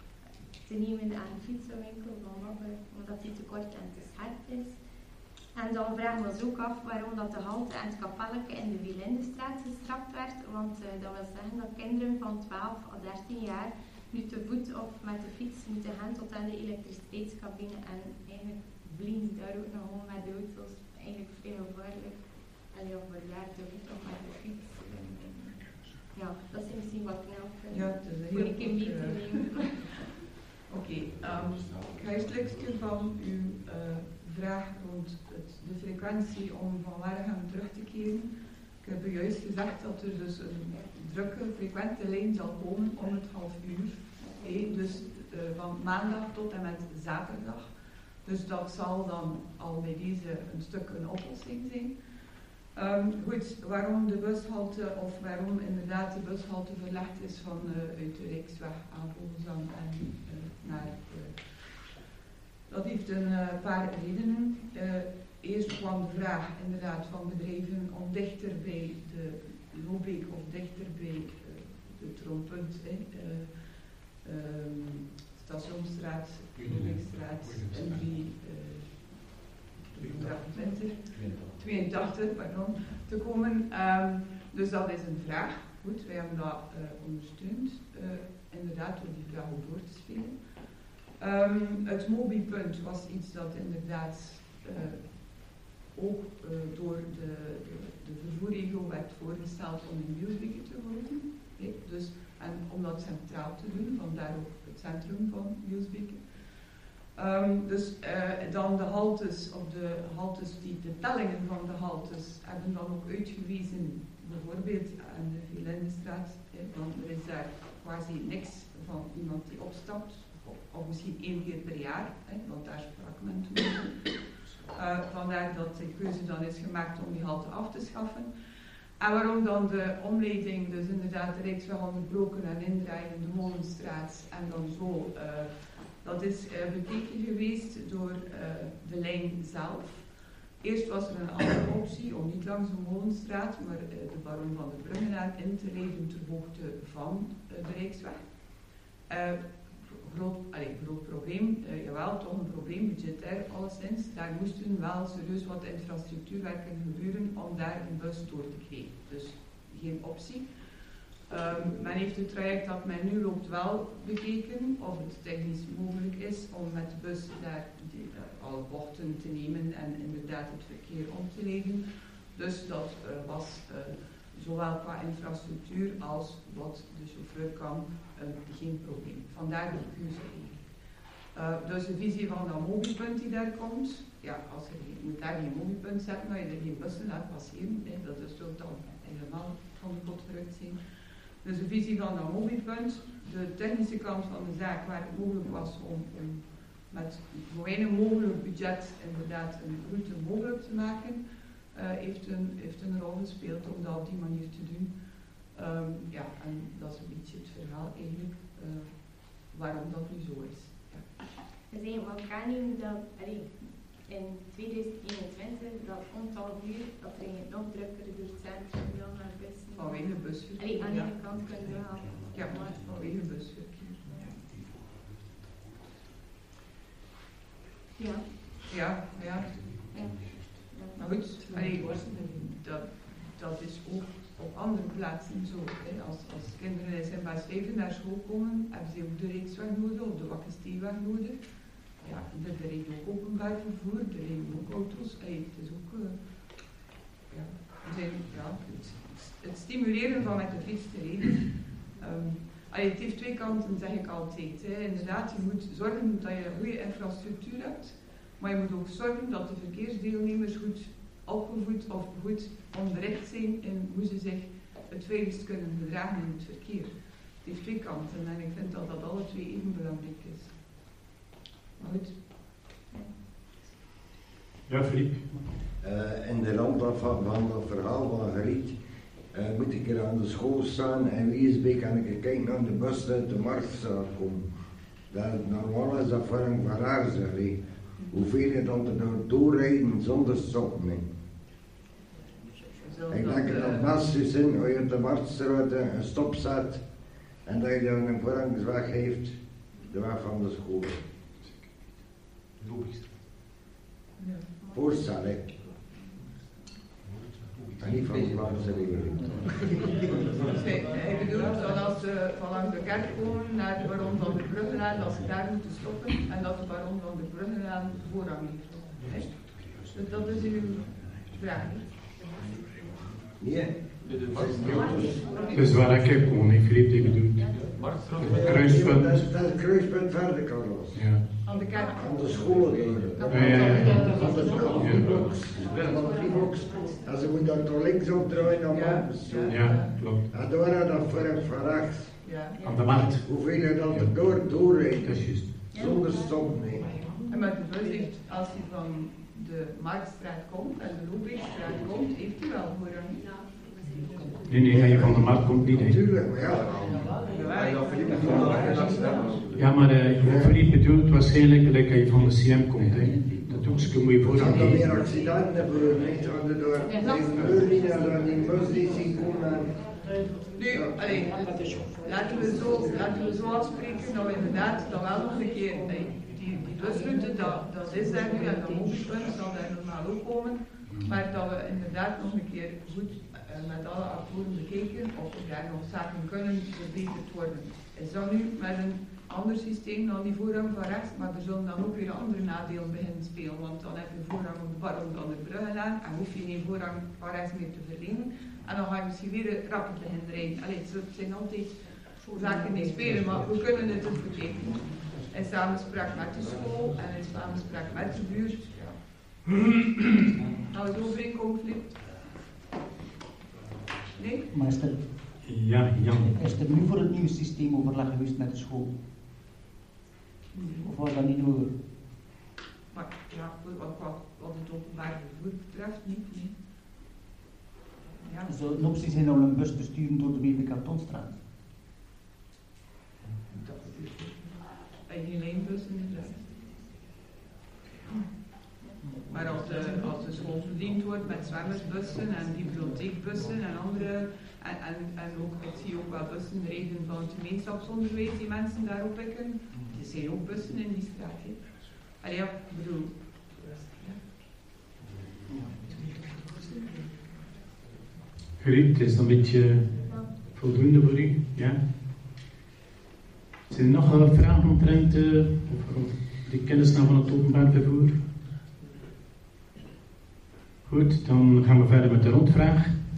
te nemen aan de fietsenwinkel van Mabbe, omdat die te kort en te scherp is. En dan vragen we ons ook af waarom dat de halte en het kapelletje in de Wielindestraat gestrapt werd. Want uh, dat wil zeggen dat kinderen van twaalf à dertien jaar nu te voet of met de fiets moeten gaan tot aan de elektriciteitscabine. En eigenlijk vliegen ze daar ook nog om met de auto's. Eigenlijk vrij gevaarlijk. En ja, voor daar te voet of met de fiets. Ja, dat is misschien wat knel. Ja, het is een heel keer mee te nemen. Oké, okay, um, ik ga eerst een stukje van uw uh, vraag rond het, de frequentie om van Waregem terug te keren. Ik heb u juist gezegd dat er dus een drukke, frequente lijn zal komen om het half uur. Okay, dus uh, van maandag tot en met zaterdag. Dus dat zal dan al bij deze een stuk een oplossing zijn. Um, goed, waarom de bushalte of waarom inderdaad de bushalte verlegd is van uh, uit de Rijksweg aan Vogelzang en uh, naar... Uh, dat heeft een uh, paar redenen. Uh, eerst kwam de vraag inderdaad van bedrijven om dichter bij de Loobeek of dichter bij uh, de troonpunt, eh, uh, um, Stationsstraat, Loobeekstraat en die tweeëntwintig, tweeëntachtig, pardon, te komen. Um, dus dat is een vraag. Goed, wij hebben dat uh, ondersteund, uh, inderdaad door die vraag ook door te spelen. Um, het mobielpunt was iets dat inderdaad uh, ook uh, door de, de, de vervoerregio werd voorgesteld om in Wielsbeke te houden. Okay, dus, en om dat centraal te doen, vandaar ook het centrum van Wielsbeke. Um, dus uh, dan de haltes, of de haltes die de tellingen van de haltes hebben dan ook uitgewezen, bijvoorbeeld aan de Violenstraat, want er is daar quasi niks van iemand die opstapt, of, of misschien één keer per jaar, hè, want daar sprak men toen. Uh, vandaar dat de keuze dan is gemaakt om die halte af te schaffen. En waarom dan de omleiding, dus inderdaad de Rijksweg onderbroken en indraaien in de Molenstraat en dan zo, uh, dat is uh, bekeken geweest door uh, de lijn zelf. Eerst was er een andere optie om niet langs de Molenstraat, maar uh, de Baron van de Bruggenlaan in te rijden ter hoogte van uh, de Rijksweg. Uh, groot, allez, groot probleem, uh, jawel, toch een probleem, budgetair alleszins. Daar moesten wel serieus wat infrastructuurwerken gebeuren om daar een bus door te krijgen. Dus geen optie. Um, men heeft het traject dat men nu loopt wel bekeken, of het technisch mogelijk is om met de bus daar die, uh, alle bochten te nemen en inderdaad het verkeer om te leiden. Dus dat uh, was uh, zowel qua infrastructuur als wat de chauffeur kan, uh, geen probleem. Vandaar de keuze eigenlijk. Uh, dus de visie van dat mobielpunt die daar komt, ja, als je, je moet daar geen mobielpunt zetten, maar je er geen bussen laat passeren, nee, dat is toch dan helemaal van de pot vooruit zijn. Dus de visie van dat mobielpunt, de technische kant van de zaak waar het mogelijk was om, om met zo weinig mogelijk budget inderdaad een route mogelijk te maken, uh, heeft, een, heeft een rol gespeeld om dat op die manier te doen. Um, ja, en dat is een beetje het verhaal eigenlijk, uh, waarom dat nu zo is. Ja. Dus eigenlijk wat kan nemen dat allee, in tweeduizend eenentwintig dat aantal uur dat er nog drukker door het centrum wil naar bussen. Vanwege busverkeer. Allee, aan de ene ja. kant kunnen we gaan. Ja, maar vanwege busverkeer. Ja. Ja, ja. ja. Maar goed, allee, dat, dat is ook op andere plaatsen zo. Hè. Als, als kinderen in Sint-Baasvijven naar school komen, hebben ze ook de Rijksweg nodig of de Wakkesteeweg nodig. Ja, er rijden ook openbaar vervoer, er rijden ook auto's. Allee, het is ook... Uh, ja, er zijn, ja, het, het stimuleren van met de fiets te rijden. Um, allee, het heeft twee kanten, zeg ik altijd. Hè. Inderdaad, je moet zorgen dat je een goede infrastructuur hebt, maar je moet ook zorgen dat de verkeersdeelnemers goed opgevoed of goed onderricht zijn in hoe ze zich het veiligst kunnen gedragen in het verkeer. Het heeft twee kanten en ik vind dat dat alle twee even belangrijk is. Maar goed. Ja, Filip. Uh, in de rand van, van dat verhaal van Geriet uh, moet ik er aan de school staan en wie is bij kan ik kijken naar de bus uit de Marktstraat komen. Dat normaal is dat voor een garage, zeg. Hoeveel je dan er nou doorrijden zonder stoppen. Ik denk dat het beste is als je op de Marktstraat een stop zet en dat je dan een voorrangsweg heeft, de weg van de school. Logisch. Ja. Voorstel, hè. En niet van de Vlaamse regering. Hij bedoelt dat als ze vanaf de kerk komen naar de Baron van de Bruggenlaan, dat ze daar moeten stoppen en dat de Baron van de Bruggenlaan voorrang heeft. Dus dat is uw vraag. Nee. Dus waar ik kom, ik Filip die bedoelt. Het kruispunt. Dat is het kruispunt verder, Carlos. Ja. Aan de kerk. Aan de scholen door. Ja, ja, ja. Van de Vliebox. Van de Vliebox. En ze moeten daar toch links op draaien naar Mampus. Ja, klopt. En door had dat voor van rechts. Ja. Aan de markt. Hoeveel je dan ja. door doorrijdt. Dat is juist. Zonder stop, nee. En met de bus heeft, als hij van de Marktstraat komt en de Loebeekstraat komt, heeft hij wel voorrang. Nee, nee, als je van de markt komt niet. Natuurlijk, maar ja. Ja, maar uh, Filip bedoelt waarschijnlijk dat je van de C M komt. Hè. Dat hoekje moet je voor aan dan meer accidenten hebben, niet? Aan de door de en dan die bus die zien komen. Nu, allee, laten, we zo, laten we zo afspreken dat we inderdaad dan wel nog een keer, allee, die, die busroute, dat, dat is daar nu en dat mobielpunt zal daar normaal ook komen, maar dat we inderdaad nog een keer goed uh, met alle akkoorden bekeken of er daar nog zaken kunnen verbeterd worden. Is dat nu met een ander systeem dan die voorrang van rechts, maar er zullen dan ook weer andere nadelen beginnen spelen, want dan heb je voorrang op de Baron van de Bruggenlaan en hoef je geen voorrang van rechts meer te verlenen. En dan ga je misschien weer rapper beginnen rijden. Allee, het zijn altijd zaken die spelen, maar we kunnen het ook bekijken. in samenspraak met de school en in samenspraak met de buurt. Ja. Gaan we zo over in conflict? Nee? Maar is er, Ja, Jan. is er nu voor het nieuwe systeem overleg geweest met de school? Of was dat niet nodig? Maar ja, wat, wat, wat het openbaar vervoer betreft niet. Nee. Ja. Zou het een optie zijn om een bus te sturen door de W P Kantonstraat? En geen lijnbussen inderdaad. Maar als de, als de school verdiend wordt met zwemmersbussen en bibliotheekbussen en andere, en, en, en ook, ik zie ook wel bussen regelen van het gemeenschapsonderwijs die mensen daarop pikken. Er zijn ook bussen in die straat. Hè. Allee, ja, ik bedoel. Ja. Gerrit, is dat een beetje voldoende voor u? Ja? Zijn er nog uh, vragen omtrent uh, over de kennisname van het openbaar vervoer? Goed, dan gaan we verder met de rondvraag.